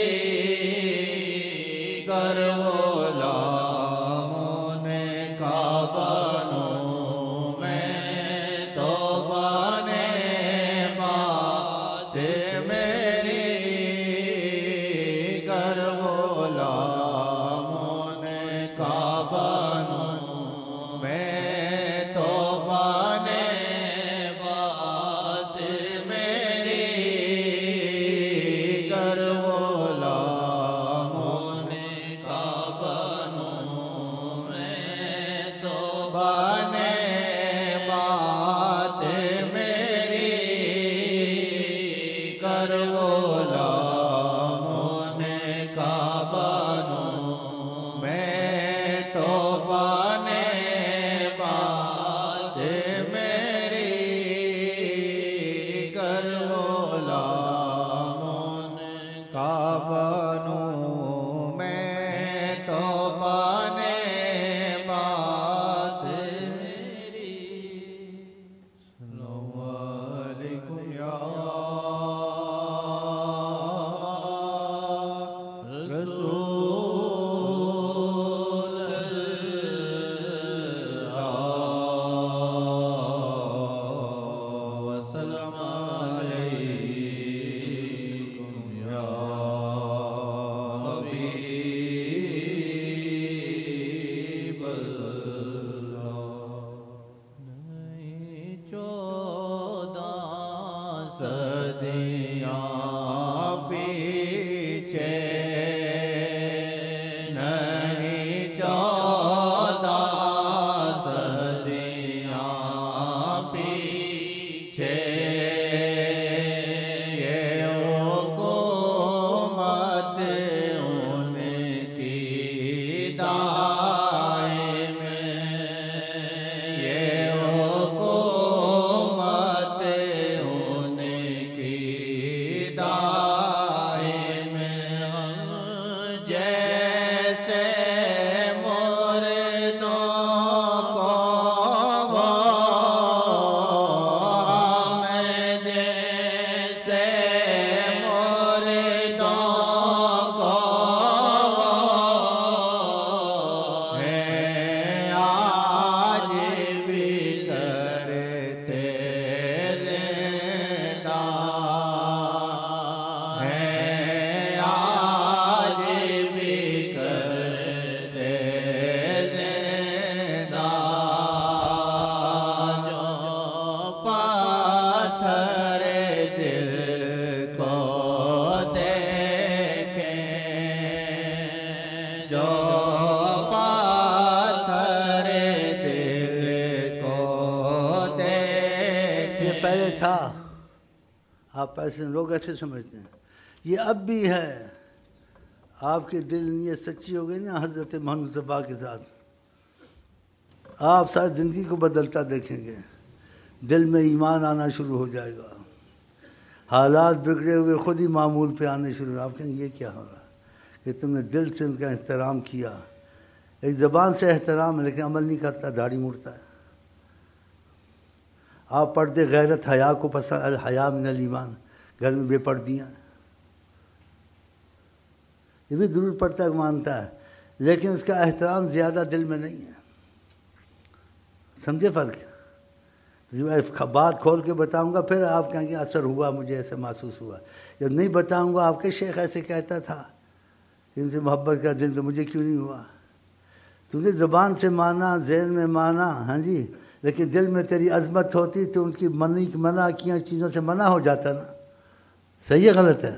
گر غلام ان کا بنوں میں تو بنے بات میری. گر غلام ان کا بنوں میں تو بنے بات میری. گر غلام ان کا بنوں میں تو بنے بات میری. گر غلام ان کا بنوں میں تو بنے بات میری. گر غلام ان کا بنوں میں تو بنے بات تھا، آپ ایسے لوگ ایسے سمجھتے ہیں، یہ اب بھی ہے۔ آپ کے دل نیت سچی ہو گئی نا حضرت محمد مصطفیٰ کے ساتھ، آپ ساری زندگی کو بدلتا دیکھیں گے، دل میں ایمان آنا شروع ہو جائے گا، حالات بگڑے ہوئے خود ہی معمول پہ آنے شروع، آپ کہیں گے یہ کیا ہو رہا کہ تم نے دل سے ان کا احترام کیا۔ ایک زبان سے احترام ہے لیکن عمل نہیں کرتا، داڑھی مڑتا ہے۔ آپ پردے غیرت حیا کو پسند، الحیا من الایمان، گھر میں بے پردیاں ہیں، یہ بھی ضرورت پڑتا ہے مانتا ہے، لیکن اس کا احترام زیادہ دل میں نہیں ہے، سمجھے فرق؟ جب بات کھول کے بتاؤں گا پھر آپ کہیں گے اثر ہوا، مجھے ایسے محسوس ہوا۔ جب نہیں بتاؤں گا آپ کے شیخ ایسے کہتا تھا، ان سے محبت کا دل تو مجھے کیوں نہیں ہوا؟ تو نے زبان سے مانا، ذہن میں مانا، ہاں جی، لیکن دل میں تیری عظمت ہوتی تو ان کی منی منع کیا چیزوں سے منع ہو جاتا نا۔ صحیح ہے غلط ہے؟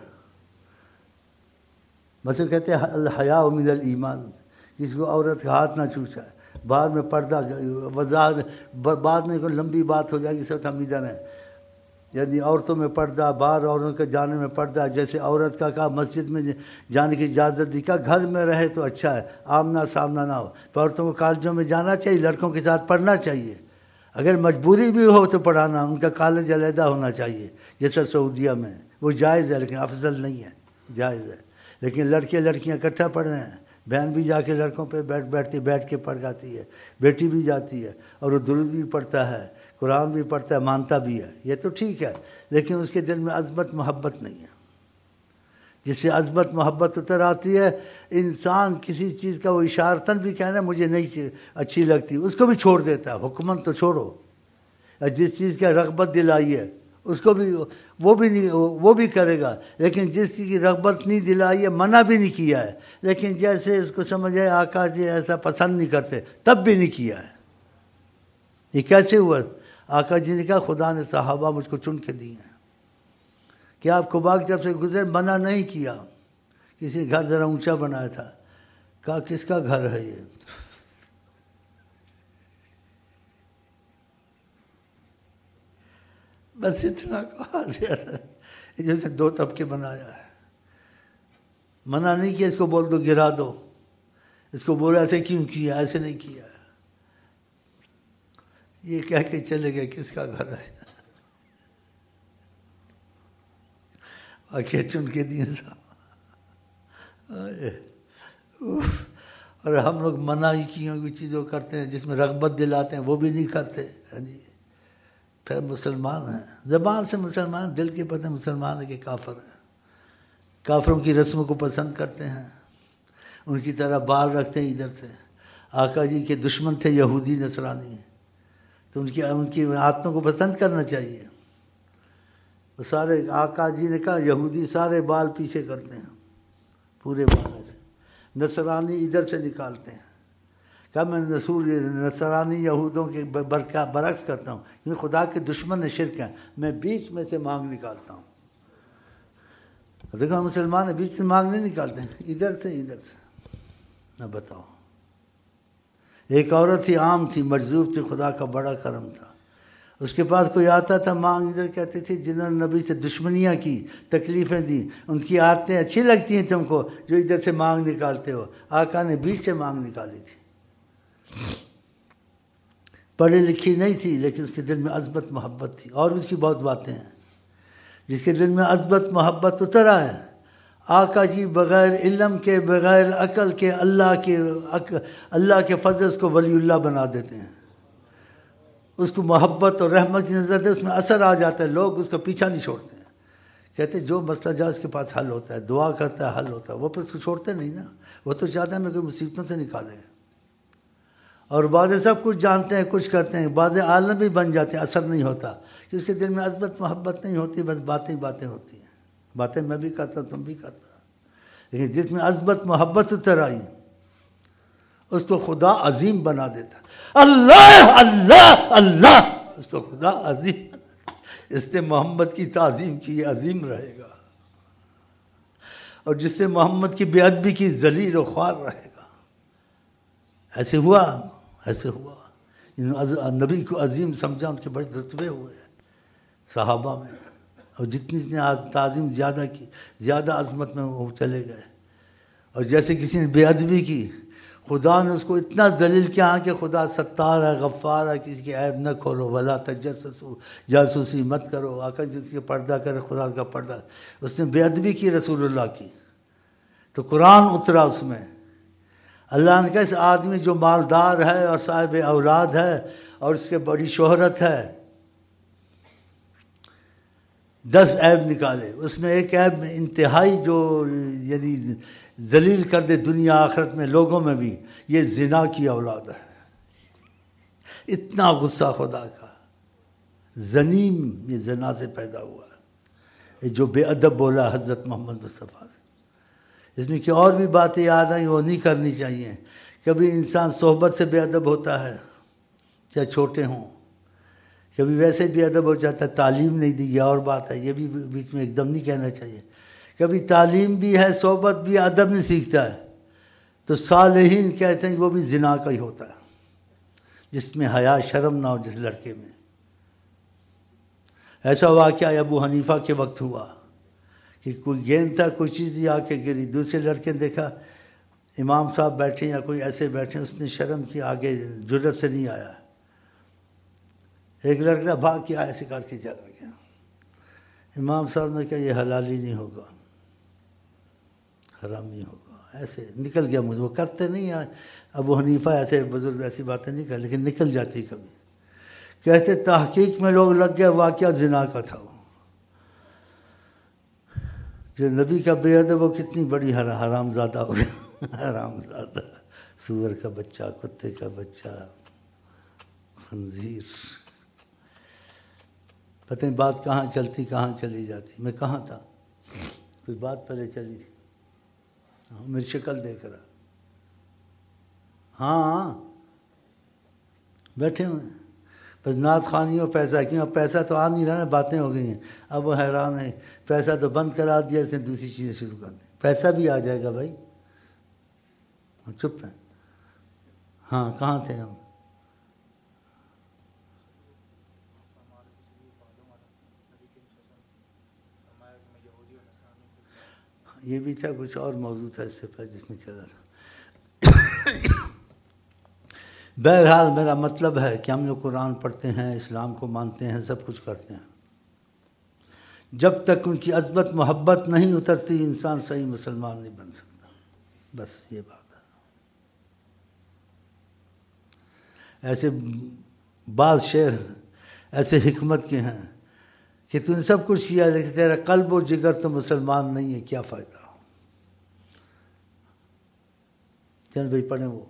مثلا کہتے ہیں الحیا من الایمان، کسی کو عورت کا ہاتھ نہ چھوچا ہے، بعد میں پردہ وضاحت، بعد میں کوئی لمبی بات ہو جائے گی، سب حمیدن ہے، یعنی عورتوں میں پردہ، باہر عورتوں کے جانے میں پردہ، جیسے عورت کا کہا مسجد میں جانے کی اجازت دی، کہا گھر میں رہے تو اچھا ہے، آمنا سامنا نہ ہو۔ تو عورتوں کو کالجوں میں جانا چاہیے، لڑکوں کے ساتھ پڑھنا چاہیے، اگر مجبوری بھی ہو تو پڑھانا، ان کا کالج علیحدہ ہونا چاہیے جیسے سعودیہ میں، وہ جائز ہے لیکن افضل نہیں ہے، جائز ہے۔ لیکن لڑکے لڑکیاں اکٹھا پڑھ رہے ہیں، بہن بھی جا کے لڑکوں پہ بیٹھ بیٹھتی بیٹھ کے پڑھ جاتی ہے، بیٹی بھی جاتی ہے، اور وہ درود بھی پڑھتا ہے، قرآن بھی پڑھتا ہے، مانتا بھی ہے، یہ تو ٹھیک ہے، لیکن اس کے دل میں عظمت محبت نہیں ہے۔ جس سے عظمت محبت اتر آتی ہے، انسان کسی چیز کا وہ اشارتاً بھی کہنا مجھے نہیں اچھی لگتی، اس کو بھی چھوڑ دیتا ہے، حکمن تو چھوڑو، جس چیز کا رغبت دلائی ہے اس کو بھی وہ بھی نہیں وہ بھی کرے گا، لیکن جس چیز کی رغبت نہیں دلائی ہے، منع بھی نہیں کیا ہے، لیکن جیسے اس کو سمجھ آئے آقا جی ایسا پسند نہیں کرتے، تب بھی نہیں کیا ہے۔ یہ کیسے ہوا؟ آقا جی نے کہا خدا نے صحابہ مجھ کو چن کے دی ہیں کہ آپ قباء کی طرف سے گزرے، منع نہیں کیا۔ کسی گھر ذرا اونچا بنایا تھا، کہا کس کا گھر ہے یہ؟ بس اتنا کہا، جیسے دو طبقے بنایا ہے، منع نہیں کیا، اس کو بول دو گرا دو، اس کو بولا ایسے کیوں کیا، ایسے نہیں کیا، یہ کہہ کے چلے گئے کس کا گھر ہے؟ واقعہ چن کے دیے صاحب۔ اور ہم لوگ منع ہی کی ہوئی چیزوں کرتے ہیں، جس میں رغبت دلاتے ہیں وہ بھی نہیں کرتے، ہاں جی، پھر مسلمان ہیں، زبان سے مسلمان، دل کے پتہ مسلمان ہے کہ کافر ہیں، کافروں کی رسموں کو پسند کرتے ہیں، ان کی طرح بال رکھتے ہیں ادھر سے۔ آقا جی کے دشمن تھے یہودی نصرانی، تو ان کی ان کی عادتوں کو پسند کرنا چاہیے۔ وہ سارے آقا جی نے کہا یہودی سارے بال پیچھے کرتے ہیں، پورے بال سے، نصرانی ادھر سے نکالتے ہیں۔ کہا میں رسول نصرانی یہودوں کے برعکس کرتا ہوں، کیونکہ خدا کے دشمن شرک ہیں، میں بیچ میں سے مانگ نکالتا ہوں۔ دیکھو مسلمان بیچ میں مانگ نہیں نکالتے ہیں، ادھر سے ادھر سے۔ نہ بتاؤ، ایک عورت تھی، عام تھی، مجذوب تھی، خدا کا بڑا کرم تھا، اس کے پاس کوئی آتا تھا مانگ، ادھر کہتے تھے جنہوں نے نبی سے دشمنیاں کی، تکلیفیں دیں، ان کی عادتیں اچھی لگتی ہیں تم کو جو ادھر سے مانگ نکالتے ہو۔ آقا نے بیچ سے مانگ نکالی تھی، پڑھی لکھی نہیں تھی لیکن اس کے دل میں عظمت محبت تھی۔ اور بھی اس کی بہت باتیں ہیں، جس کے دل میں عظمت محبت اتر آئے، آقا جی بغیر علم کے، بغیر عقل کے، اللہ کے اللہ کے فضل اس کو ولی اللہ بنا دیتے ہیں، اس کو محبت اور رحمت کی نظر سے اس میں اثر آ جاتا ہے، لوگ اس کا پیچھا نہیں چھوڑتے ہیں، کہتے جو مسئلہ جا اس کے پاس حل ہوتا ہے، دعا کرتا ہے حل ہوتا ہے، وہ پھر اس کو چھوڑتے نہیں نا، وہ تو چاہتا ہے میں کوئی مصیبتوں سے نکالے۔ اور بعض سب کچھ جانتے ہیں، کچھ کرتے ہیں، بعض عالم بھی بن جاتے ہیں، اثر نہیں ہوتا، کہ اس کے دل میں عظمت محبت نہیں ہوتی، بس باتیں باتیں ہوتی ہیں، باتیں میں بھی کرتا تم بھی کرتا، لیکن جس میں عظمت محبت اتر آئی اس کو خدا عظیم بنا دیتا، اللہ اللہ اللہ، اس کو خدا عظیم، اس نے محمد کی تعظیم کی، یہ عظیم رہے گا، اور جس نے محمد کی بے ادبی کی ذلیل و خوار رہے گا۔ ایسے ہوا، ایسے ہوا، نبی کو عظیم سمجھا، ان کے بڑے رتبے ہوئے، صحابہ میں، اور جتنی جتنی تعظیم زیادہ کی زیادہ عظمت میں وہ چلے گئے. اور جیسے کسی نے بے ادبی کی، خدا نے اس کو اتنا ذلیل کیا کہ خدا ستار ہے، غفار ہے، کسی کی عیب نہ کھولو، ولا تجسسوا، جاسوسی مت کرو. آقا جو کہ پردہ کرے خدا کا پردہ. اس نے بے ادبی کی رسول اللہ کی تو قرآن اترا اس میں. اللہ نے کہا اس آدمی جو مالدار ہے اور صاحب اولاد ہے اور اس کے بڑی شہرت ہے، دس عیب نکالے. اس میں ایک عیب میں انتہائی جو یعنی ذلیل کر دے دنیا آخرت میں لوگوں میں بھی، یہ زنا کی اولاد ہے. اتنا غصہ خدا کا. زنیم یہ زنا سے پیدا ہوا ہے. یہ جو بے ادب بولا حضرت محمد مصطفیٰ سے، اس میں کہ اور بھی باتیں یاد آئیں وہ نہیں کرنی چاہیے. کبھی انسان صحبت سے بے ادب ہوتا ہے چاہے چھوٹے ہوں، کبھی ویسے بے ادب ہو جاتا ہے، تعلیم نہیں دی، یہ اور بات ہے، یہ بھی بیچ میں ایک دم نہیں کہنا چاہیے. کبھی تعلیم بھی ہے، صحبت بھی، ادب نہیں سیکھتا ہے تو صالحین کہتے ہیں وہ بھی زنا کا ہی ہوتا ہے، جس میں حیا شرم نہ ہو. جس لڑکے میں ایسا واقعہ ابو حنیفہ کے وقت ہوا کہ کوئی گیند تھا، کوئی چیز آ کے گری، دوسرے لڑکے نے دیکھا امام صاحب بیٹھے یا کوئی ایسے بیٹھے، اس نے شرم کی، آگے جرت سے نہیں آیا. ایک لڑکا بھاگ کے ایسے کر کے چلا گیا. امام صاحب نے کہا یہ حلالی نہیں ہوگا، حرام نہیں ہوگا. ایسے نکل گیا مجھے. وہ کرتے نہیں ہیں ابو حنیفہ، ایسے بزرگ ایسی باتیں نہیں کرتے، لیکن نکل جاتی کبھی. کہتے تحقیق میں لوگ لگ گئے، واقعہ زنا کا تھا. وہ جو نبی کا بے ادب وہ کتنی بڑی حرام زادہ ہو گیا. حرام زادہ، سور کا بچہ، کتے کا بچہ، خنزیر. پتہ نہیں بات کہاں چلتی کہاں چلی جاتی. میں کہاں تھا؟ کوئی بات پہلے چلی تھی. میری شکل دیکھ رہا. ہاں بیٹھے ہوئے بس نعت خوانی اور پیسہ. کیوں پیسہ تو آ نہیں رہا نا، باتیں ہو گئی ہیں. اب وہ حیران ہے، پیسہ تو بند کرا دیا اس نے، دوسری چیزیں شروع کر دیں. پیسہ بھی آ جائے گا بھائی. چپ ہے. ہاں کہاں تھے ہم؟ یہ بھی تھا، کچھ اور موضوع تھا اس سے پہلے جس میں چلا تھا. بہرحال میرا مطلب ہے کہ ہم لوگ قرآن پڑھتے ہیں، اسلام کو مانتے ہیں، سب کچھ کرتے ہیں. جب تک ان کی عظمت محبت نہیں اترتی انسان صحیح مسلمان نہیں بن سکتا. بس یہ بات ہے. ایسے بعض شعر ایسے حکمت کے ہیں کہ تو نے سب کچھ کیا لیکن تیرا قلب و جگر تو مسلمان نہیں ہے، کیا فائدہ. چل بھائی پڑھیں. وہ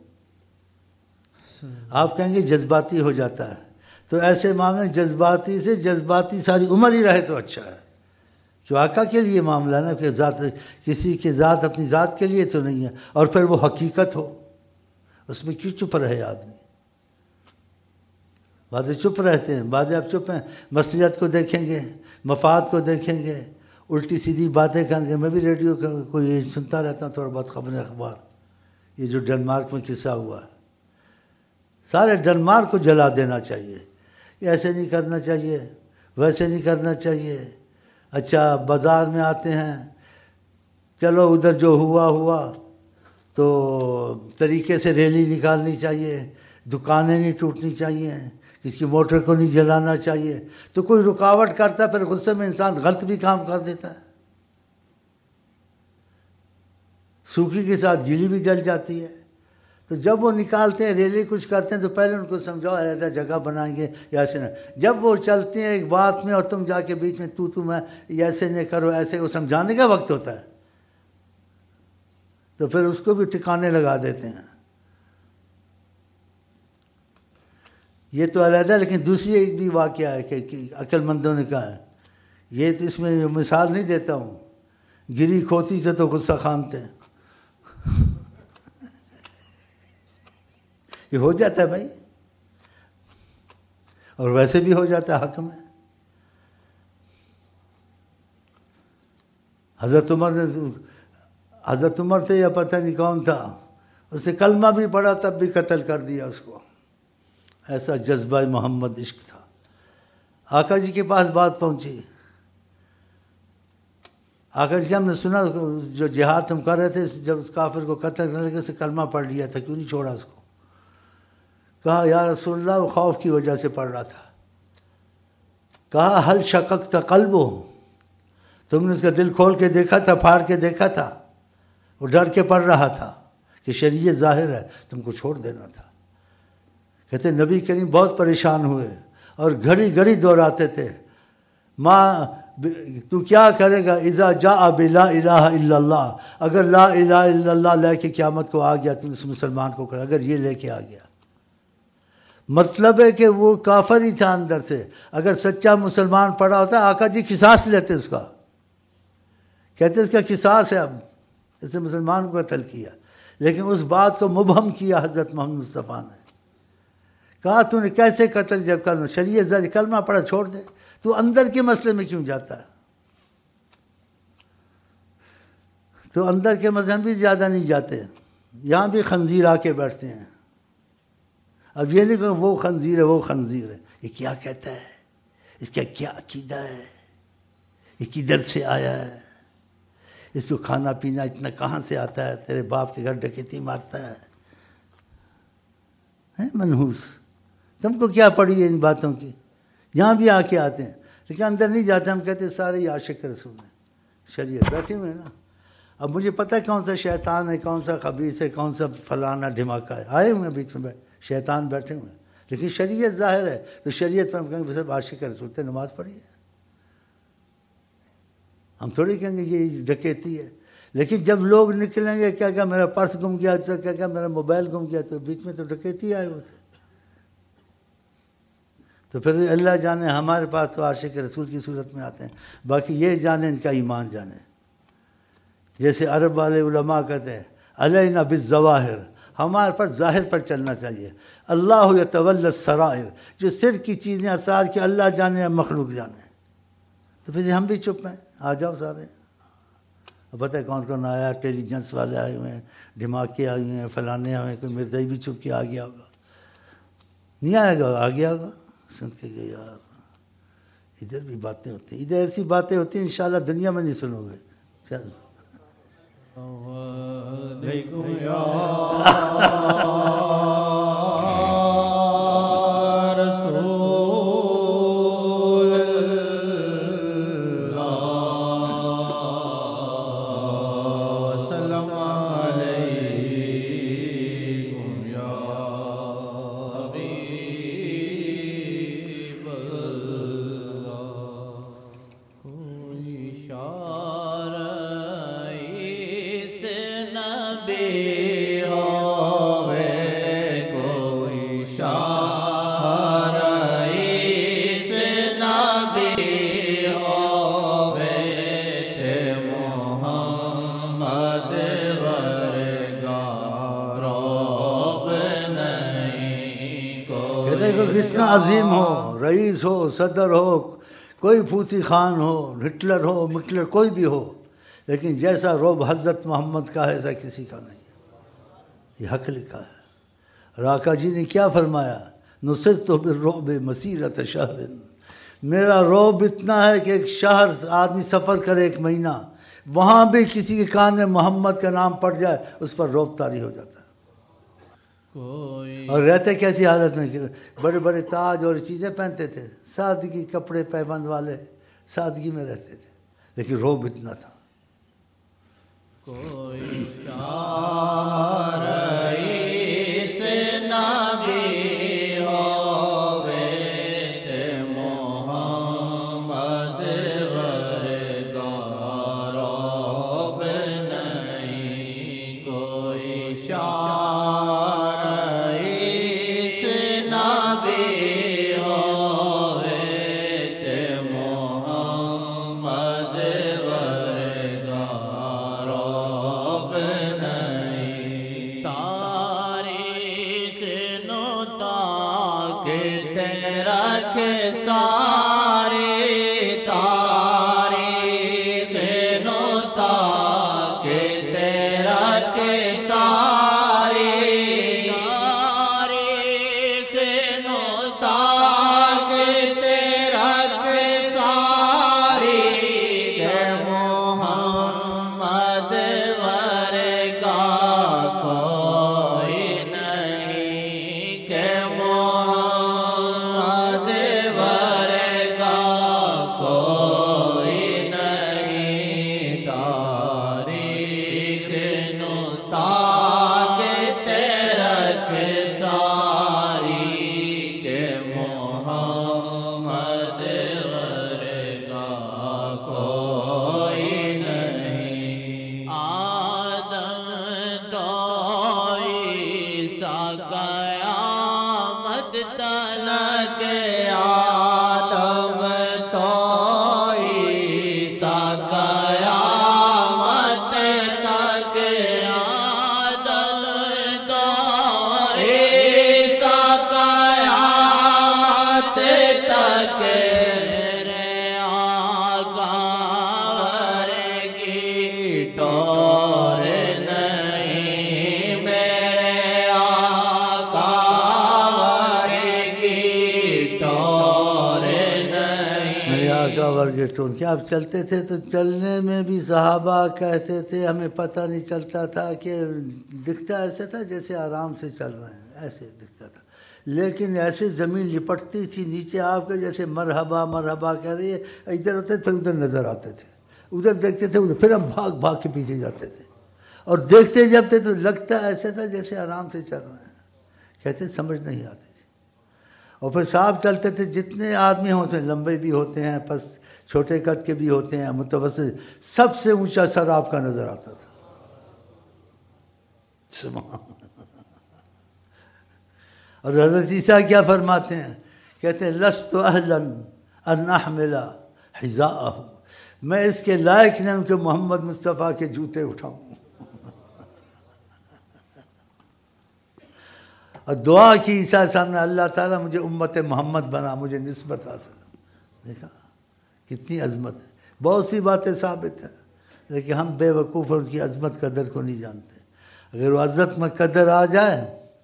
آپ کہیں گے جذباتی ہو جاتا ہے، تو ایسے معاملے جذباتی سے جذباتی ساری عمر ہی رہے تو اچھا ہے. کہ آقا کے لیے معاملہ نا، کہ ذات کسی کے ذات اپنی ذات کے لیے تو نہیں ہے. اور پھر وہ حقیقت ہو، اس میں کیوں چپ رہے آدمی؟ بعض چپ رہتے ہیں، بعض آپ چپ ہیں، مصلحت کو دیکھیں گے، مفاد کو دیکھیں گے، الٹی سیدھی باتیں کریں گے. میں بھی ریڈیو کا کوئی سنتا رہتا ہوں تھوڑا بہت خبریں، اخبار. یہ جو ڈنمارک میں قصہ ہوا، سارے ڈنمارک کو جلا دینا چاہیے. یہ ایسے نہیں کرنا چاہیے، ویسے نہیں کرنا چاہیے. اچھا بازار میں آتے ہیں، چلو ادھر جو ہوا ہوا تو طریقے سے ریلی نکالنی چاہیے، دکانیں نہیں ٹوٹنی چاہیے، کسی کی موٹر کو نہیں جلانا چاہیے. تو کوئی رکاوٹ کرتا ہے، پھر غصے میں انسان غلط بھی کام کر دیتا ہے. سوکھی کے ساتھ گیلی بھی جل جاتی ہے. تو جب وہ نکالتے ہیں ریلی کچھ کرتے ہیں تو پہلے ان کو سمجھاؤ ایسا جگہ بنائیں گے یا ایسے نہ. جب وہ چلتے ہیں ایک بات میں اور تم جا کے بیچ میں تو تو میں ایسے نہیں کرو، ایسے کو سمجھانے کا وقت ہوتا ہے تو پھر اس کو بھی ٹھکانے لگا دیتے ہیں. یہ تو علیحدہ. لیکن دوسری ایک بھی واقعہ ہے کہ عقل مندوں نے کہا ہے، یہ تو اس میں مثال نہیں دیتا ہوں، گری کھوتی سے تو غصہ خانتے ہیں. یہ ہو جاتا ہے بھائی، اور ویسے بھی ہو جاتا ہے حق میں. حضرت عمر نے حضرت عمر سے یا پتہ نہیں کون تھا، اس نے کلمہ بھی پڑھا تب بھی قتل کر دیا اس کو. ایسا جذبہ محمد عشق تھا. آقا جی کے پاس بات پہنچی. آقا جی ہم نے سنا جو جہاد تم کر رہے تھے, جب اس کافر کو قتل کرنے لگے اسے کلمہ پڑھ لیا تھا, کیوں نہیں چھوڑا اس کو؟ کہا یا رسول اللہ وہ خوف کی وجہ سے پڑھ رہا تھا. کہا حل شققت قلبہ, تم نے اس کا دل کھول کے دیکھا تھا, پھاڑ کے دیکھا تھا؟ وہ ڈر کے پڑھ رہا تھا کہ شریعت ظاہر ہے, تم کو چھوڑ دینا تھا. کہتے نبی کریم بہت پریشان ہوئے اور گھڑی گھڑی دوہراتے تھے, ماں تو کیا کرے گا اذا جاء بلا الہ الا اللہ, اگر لا الہ الا اللہ لے کے قیامت کو آ گیا تم اس مسلمان کو کرے, اگر یہ لے کے آ گیا. مطلب ہے کہ وہ کافر ہی تھا اندر سے, اگر سچا مسلمان پڑا ہوتا آقا جی قصاص لیتے اس کا, کہتے اس کا قصاص ہے, اب اس نے مسلمان کو قتل کیا. لیکن اس بات کو مبہم کیا حضرت محمد مصطفیٰ نے, کہا تو نے کیسے قتل, جب کلمہ شریعت ظاہر کلمہ پڑھا چھوڑ دے, تو اندر کے مسئلے میں کیوں جاتا ہے؟ تو اندر کے مسئلے بھی زیادہ نہیں جاتے, یہاں بھی خنزیر آ کے بیٹھتے ہیں. اب یہ نہیں کہ وہ خنزیر ہے وہ خنزیر ہے, یہ کیا کہتا ہے, اس کا کیا عقیدہ ہے, یہ کدھر سے آیا ہے, اس کو کھانا پینا اتنا کہاں سے آتا ہے, تیرے باپ کے گھر ڈکیتی مارتا ہے, منحوس, تم کو کیا پڑی ہے ان باتوں کی؟ یہاں بھی آ کے آتے ہیں لیکن اندر نہیں جاتے. ہم کہتے ہیں سارے ہی عاشق رسول ہیں, شریعت بیٹھے ہوئے ہیں نا. اب مجھے پتہ ہے کون سا شیطان ہے, کون سا خبیث ہے, کون سا فلانا دھماکہ ہے, آئے ہوئے ہیں بیچ میں شیطان بیٹھے ہوئے ہیں, لیکن شریعت ظاہر ہے. تو شریعت پر ہم کہیں گے صرف عاشق رسول تھے, نماز پڑھی ہے. ہم تھوڑی کہیں گے یہ ڈکیتی ہے. لیکن جب لوگ نکلیں گے کیا کیا میرا پرس گم گیا, تو کیا کیا میرا موبائل گم گیا, تو بیچ میں تو ڈکیتی آئے ہوئے تھے. تو پھر اللہ جانے ہمارے پاس تو عاشق رسول کی صورت میں آتے ہیں, باقی یہ جانے ان کا ایمان جانے. جیسے عرب والے علماء کہتے ہیں علینا بالظواہر, ہمارے پر ظاہر پر چلنا چاہیے. اللہ یتولی السرائر, جو سر کی چیزیں اسرار کی اللہ جانے یا مخلوق جانے. تو پھر ہم بھی چپ ہیں, آ جاؤ سارے. پتہ ہے کون کون آیا, انٹیلیجنس والے آئے ہوئے ہیں, دھماکے آئے ہوئے ہیں, فلانے آئے ہیں, کوئی مرزائی بھی چپ کے آ گیا ہوگا, نہیں آئے گا, آ گیا ہوگا. سن کے گئے یار ادھر بھی باتیں ہوتی ہیں, ادھر ایسی باتیں ہوتی ہیں انشاءاللہ دنیا میں نہیں سنو گے. چل کتنا عظیم ہو, رئیس ہو, صدر ہو, کوئی پھوتی خان ہو, ہٹلر ہو, مٹلر کوئی بھی ہو, لیکن جیسا روب حضرت محمد کا ہے ایسا کسی کا نہیں. یہ حق لکھا ہے. اور آقا جی نے کیا فرمایا, نصرت بالرعب مسیرۃ شہر, میرا روب اتنا ہے کہ ایک شہر آدمی سفر کرے ایک مہینہ, وہاں بھی کسی کے کان میں محمد کا نام پڑ جائے اس پر روب طاری ہو جاتا ہے. اور رہتے کیسی حالت میں, کہ بڑے بڑے تاج اور چیزیں پہنتے تھے, سادگی, کپڑے پیبند والے سادگی میں رہتے تھے, لیکن روب اتنا تھا. کوئی شاہ رئیس نبی ہووے تے محمد ورگا روب نہیں. کوئی شاہ تیرا تلک آدم تو عیسیٰ قیامت تک آدم تو عیسیٰ قیامت تک میرے آقا ورگی ٹور نہیں، میرے آقا ورگی ٹور نہیں۔ میرے آقا ورگے ٹون کیا آپ چلتے تھے تو چلنے میں بھی صحابہ کہتے تھے ہمیں پتہ نہیں چلتا تھا کہ دکھتا ایسا تھا جیسے آرام سے چل رہے ہیں، ایسے دکھتا تھا، لیکن ایسے زمین لپٹتی تھی نیچے آپ کے جیسے مرحبا مرحبا کہہ رہی ہے، ادھر ہوتے پھر ادھر نظر آتے تھے، ادھر دیکھتے تھے ادھر، پھر ہم بھاگ بھاگ کے پیچھے جاتے تھے اور دیکھتے جب تھے تو لگتا ایسا تھا جیسے آرام سے چل رہے ہیں، کہتے سمجھ نہیں آتی تھی۔ اور پھر صاحب چلتے تھے، جتنے آدمی ہوں اس میں لمبے بھی ہوتے ہیں، پس چھوٹے قد کے بھی ہوتے ہیں، متوسط، سب سے اونچا سر آپ کا نظر آتا تھا۔ سبحان اللہ۔ اور حضرت عیسیٰ کیا فرماتے ہیں؟ کہتے ہیں لست اہلا ان احمل حذاءہ، میں اس کے لائق نہیں ہوں کہ محمد مصطفیٰ کے جوتے اٹھاؤں۔ اور دعا کی عیسیٰ سامنے، اللہ تعالیٰ مجھے امت محمد بنا، مجھے نسبت حاصل۔ دیکھا کتنی عظمت ہے، بہت سی باتیں ثابت ہیں لیکن ہم بے وقوف ان کی عظمت قدر کو نہیں جانتے۔ اگر وہ عظمت میں قدر آ جائے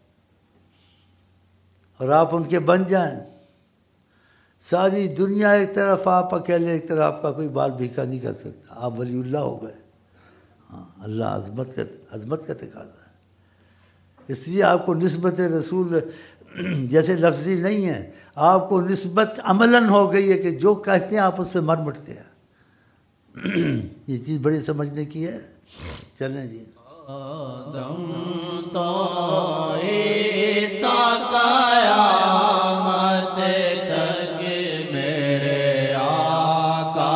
اور آپ ان کے بن جائیں، ساری دنیا ایک طرف، آپ اکیلے ایک طرف، آپ کا کوئی بال بھیکا نہیں کر سکتا، آپ ولی اللہ ہو گئے۔ ہاں اللہ عظمت کا عظمت کا تقاضا ہے، اس لیے آپ کو نسبت رسول جیسے لفظی نہیں ہے، آپ کو نسبت عملاً ہو گئی ہے کہ جو کہتے ہیں آپ اس پہ مر مٹتے ہیں۔ یہ چیز بڑی سمجھنے کی ہے۔ چلیں جی۔ آدم تو عیسیٰ قیامت تک میرے آقا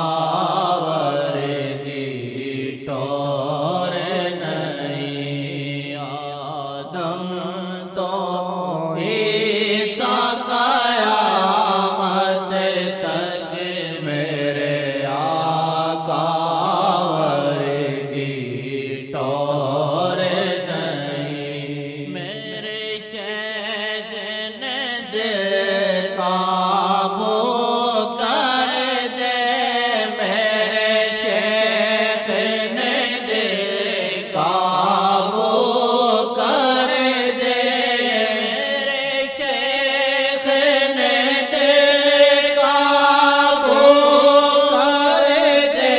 ورگی ٹور نہیں، آدم تو عیسیٰ قیامت تک میرے آقا ورگی ٹور نہیں، میرے شیخ نے دل قابو کر دے، میرے شیخ نے دل قابو کر دے، میرے شیخ نے دل قابو کر دے،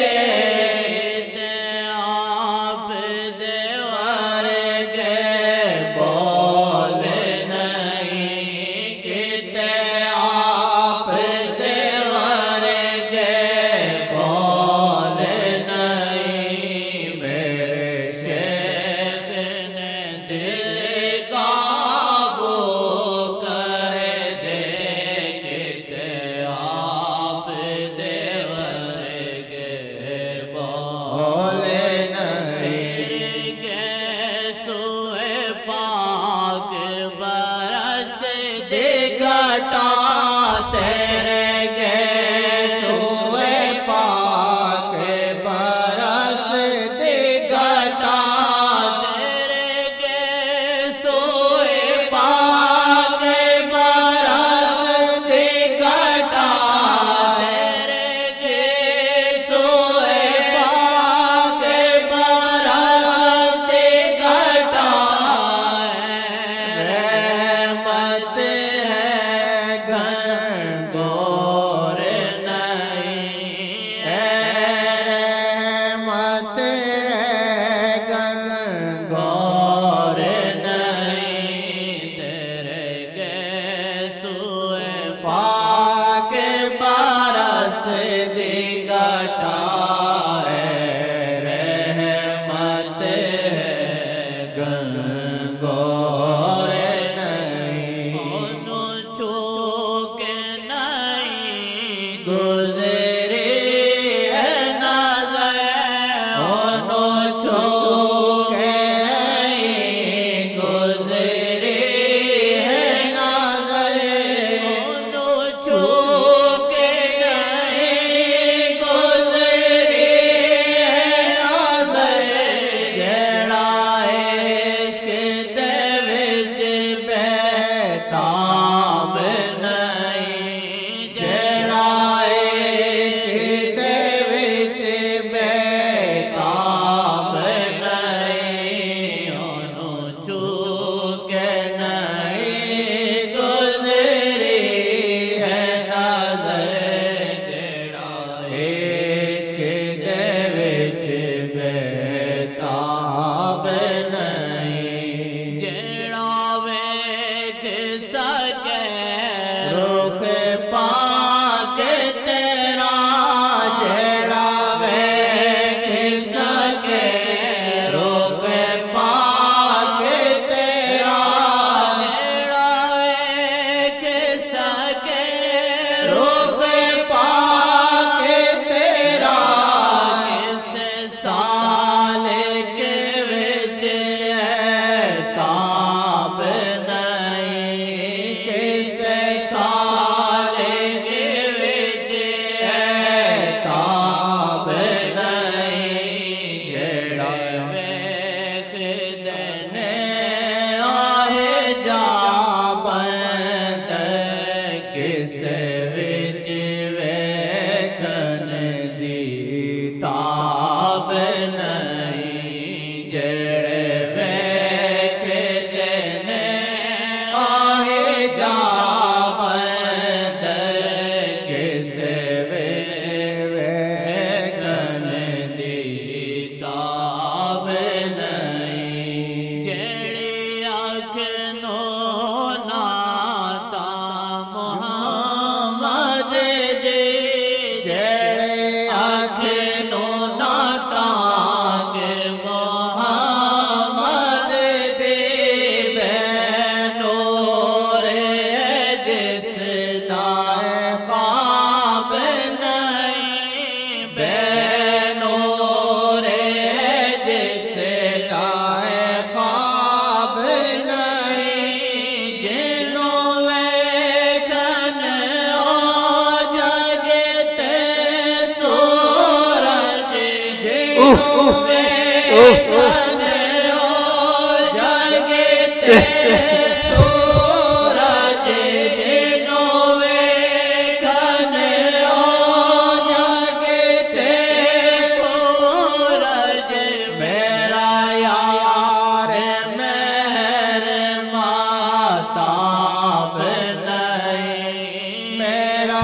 آپ دیور کے بول نہیں، کتے آپ دیور کے بول نہیں، میرے شیخ نے دل قابو کر دے، کتے آپ دیور کے بول نہیں، کے سوئے پاک برس دگٹا، تیرے کے سوئے پاک برس دگٹا، تیرے کے سوئے پاک برس دگٹا، تیرے کے سوئے پاک برس دگٹا، رحمت ہے گنگور نہیں، رحمت ہے گنگور نہیں، تیرے کے سوئے پاک برس دگٹا، رحمت ہے گنگور نہیں،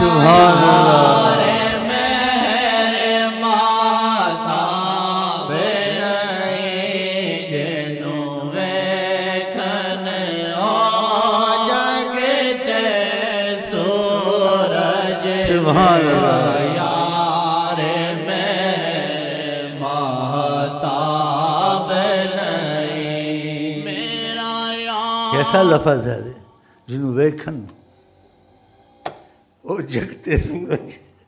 سبحان اللہ سبحان اللہ یار میرے مہتاب نہیں میرا یار کیسا لفظ ہے جنہوں ویکھن اور جگتے سورج.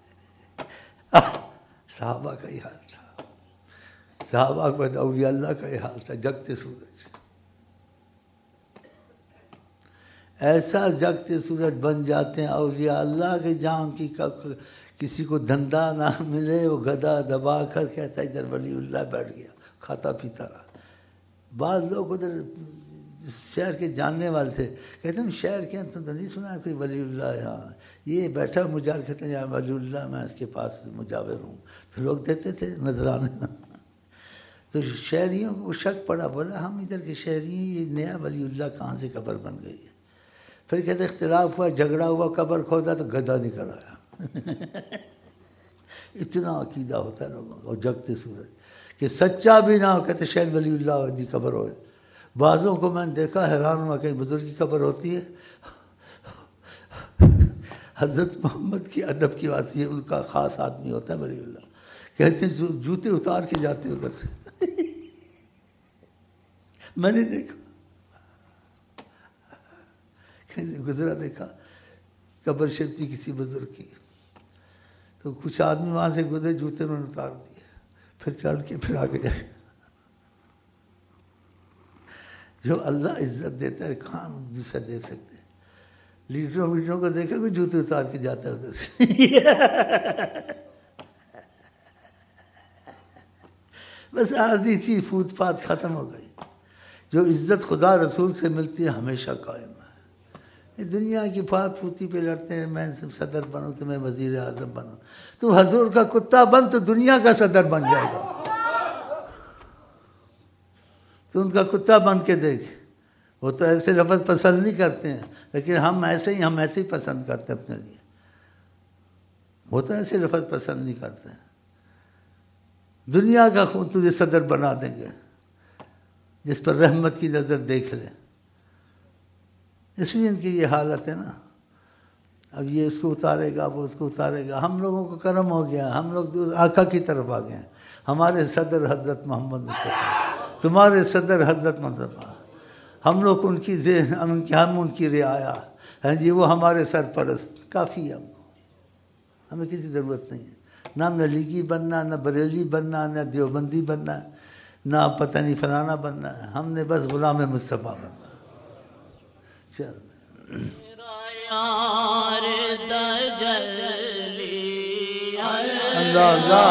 صحابہ کا یہ حال تھا, صحابہ کے بعد اولیاء اللہ کا یہ حال تھا, جگتے سورج. ایسا جگتے سورج بن جاتے ہیں اولیاء اللہ کے جان کی کسی کو دھندا نہ ملے وہ گدا دبا کر کہتا ہے ادھر ولی اللہ بیٹھ گیا کھاتا پیتا رہا. بعض لوگ ادھر شہر کے جاننے والے تھے, کہتے ہیں شہر کے تم تو نہیں سنا کوئی ولی اللہ یہاں یہ بیٹھا مجاور, کہتے ہیں یہاں ولی اللہ میں اس کے پاس مجاور ہوں, تو لوگ دیتے تھے نذرانے. تو شہریوں کو شک پڑا, بولا ہم ادھر کے شہری ہیں, یہ نیا ولی اللہ کہاں سے قبر بن گئی ہے. پھر کہتے اختلاف ہوا, جھگڑا ہوا, قبر کھودا تو گدھا نکل آیا. اتنا عقیدہ ہوتا ہے لوگوں کا. اور جگتے سورج کہ سچا بھی نہ ہو, کہتے شاید ولی اللہ دی قبر ہوئے. بعضوں کو میں نے دیکھا حیران ہوا, کہیں بزرگ کی قبر ہوتی ہے, حضرت محمد کی ادب کی بات یہ ان کا خاص آدمی ہوتا ہے ولی اللہ. کہتے ہیں جوتے اتار کے جاتے ادھر سے. میں نے دیکھا, گزرا دیکھا قبر شریف تھی کسی بزرگ کی, تو کچھ آدمی وہاں سے گزرے, جوتے انہوں نے اتار دیے, پھر چل کے پھر آگے جائے. جو اللہ عزت دیتا ہے کہاں دوسرا دے سکتے. لیڈروں ویڈروں کو دیکھا کوئی جوتے اتار کے جاتا ہے ادھر سے. بس آدھی چیز پوت پات ختم ہو گئی. جو عزت خدا رسول سے ملتی ہے ہمیشہ قائم ہے. دنیا کی پھات پھوتی پہ لڑتے ہیں, میں صدر بنوں تو میں وزیر اعظم بنوں. تو حضور کا کتا بن تو دنیا کا صدر بن جائے گا. تو ان کا کتا بن کے دیکھ, وہ تو ایسے لفظ پسند نہیں کرتے ہیں, لیکن ہم ایسے ہی ہم ایسے ہی پسند کرتے ہیں اپنے لیے. وہ تو ایسے لفظ پسند نہیں کرتے ہیں. دنیا کا خود تجھے صدر بنا دیں گے جس پر رحمت کی نظر دیکھ لیں. اس لیے ان کی یہ حالت ہے نا. اب یہ اس کو اتارے گا, وہ اس کو اتارے گا. ہم لوگوں کو کرم ہو گیا, ہم لوگ آقا کی طرف آ گئے ہیں. ہمارے صدر حضرت محمد مصطفیٰ, تمہارے صدر حضرت مصطفیٰ. ہم لوگ ان کی ہم ان کی رعایا ہیں جی, وہ ہمارے سرپرست کافی ہے. ہم کو ہمیں کسی ضرورت نہیں ہے, نہ لیگی بننا, نہ بریلی بننا, نہ دیوبندی بننا, نہ پتہ نہیں فلانا بننا ہے. ہم نے بس غلام مصطفیٰ بننا. چل اللہ اللہ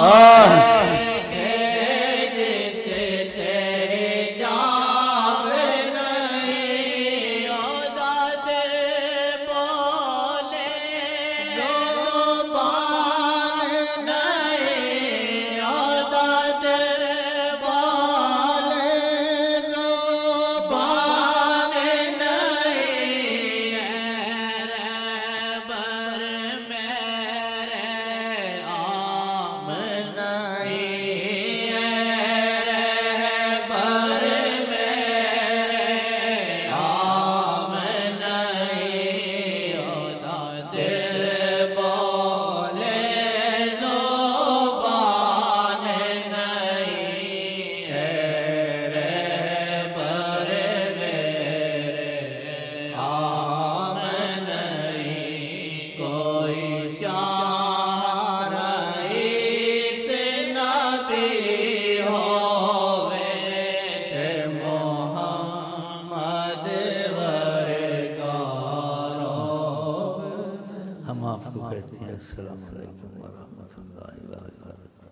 السلام علیکم ورحمۃ اللہ وبرکاتہ.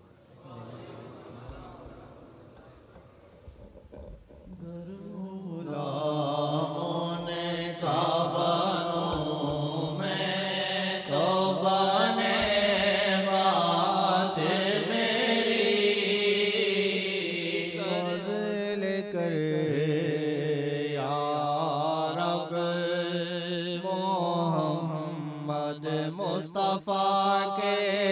مصطفیٰ کے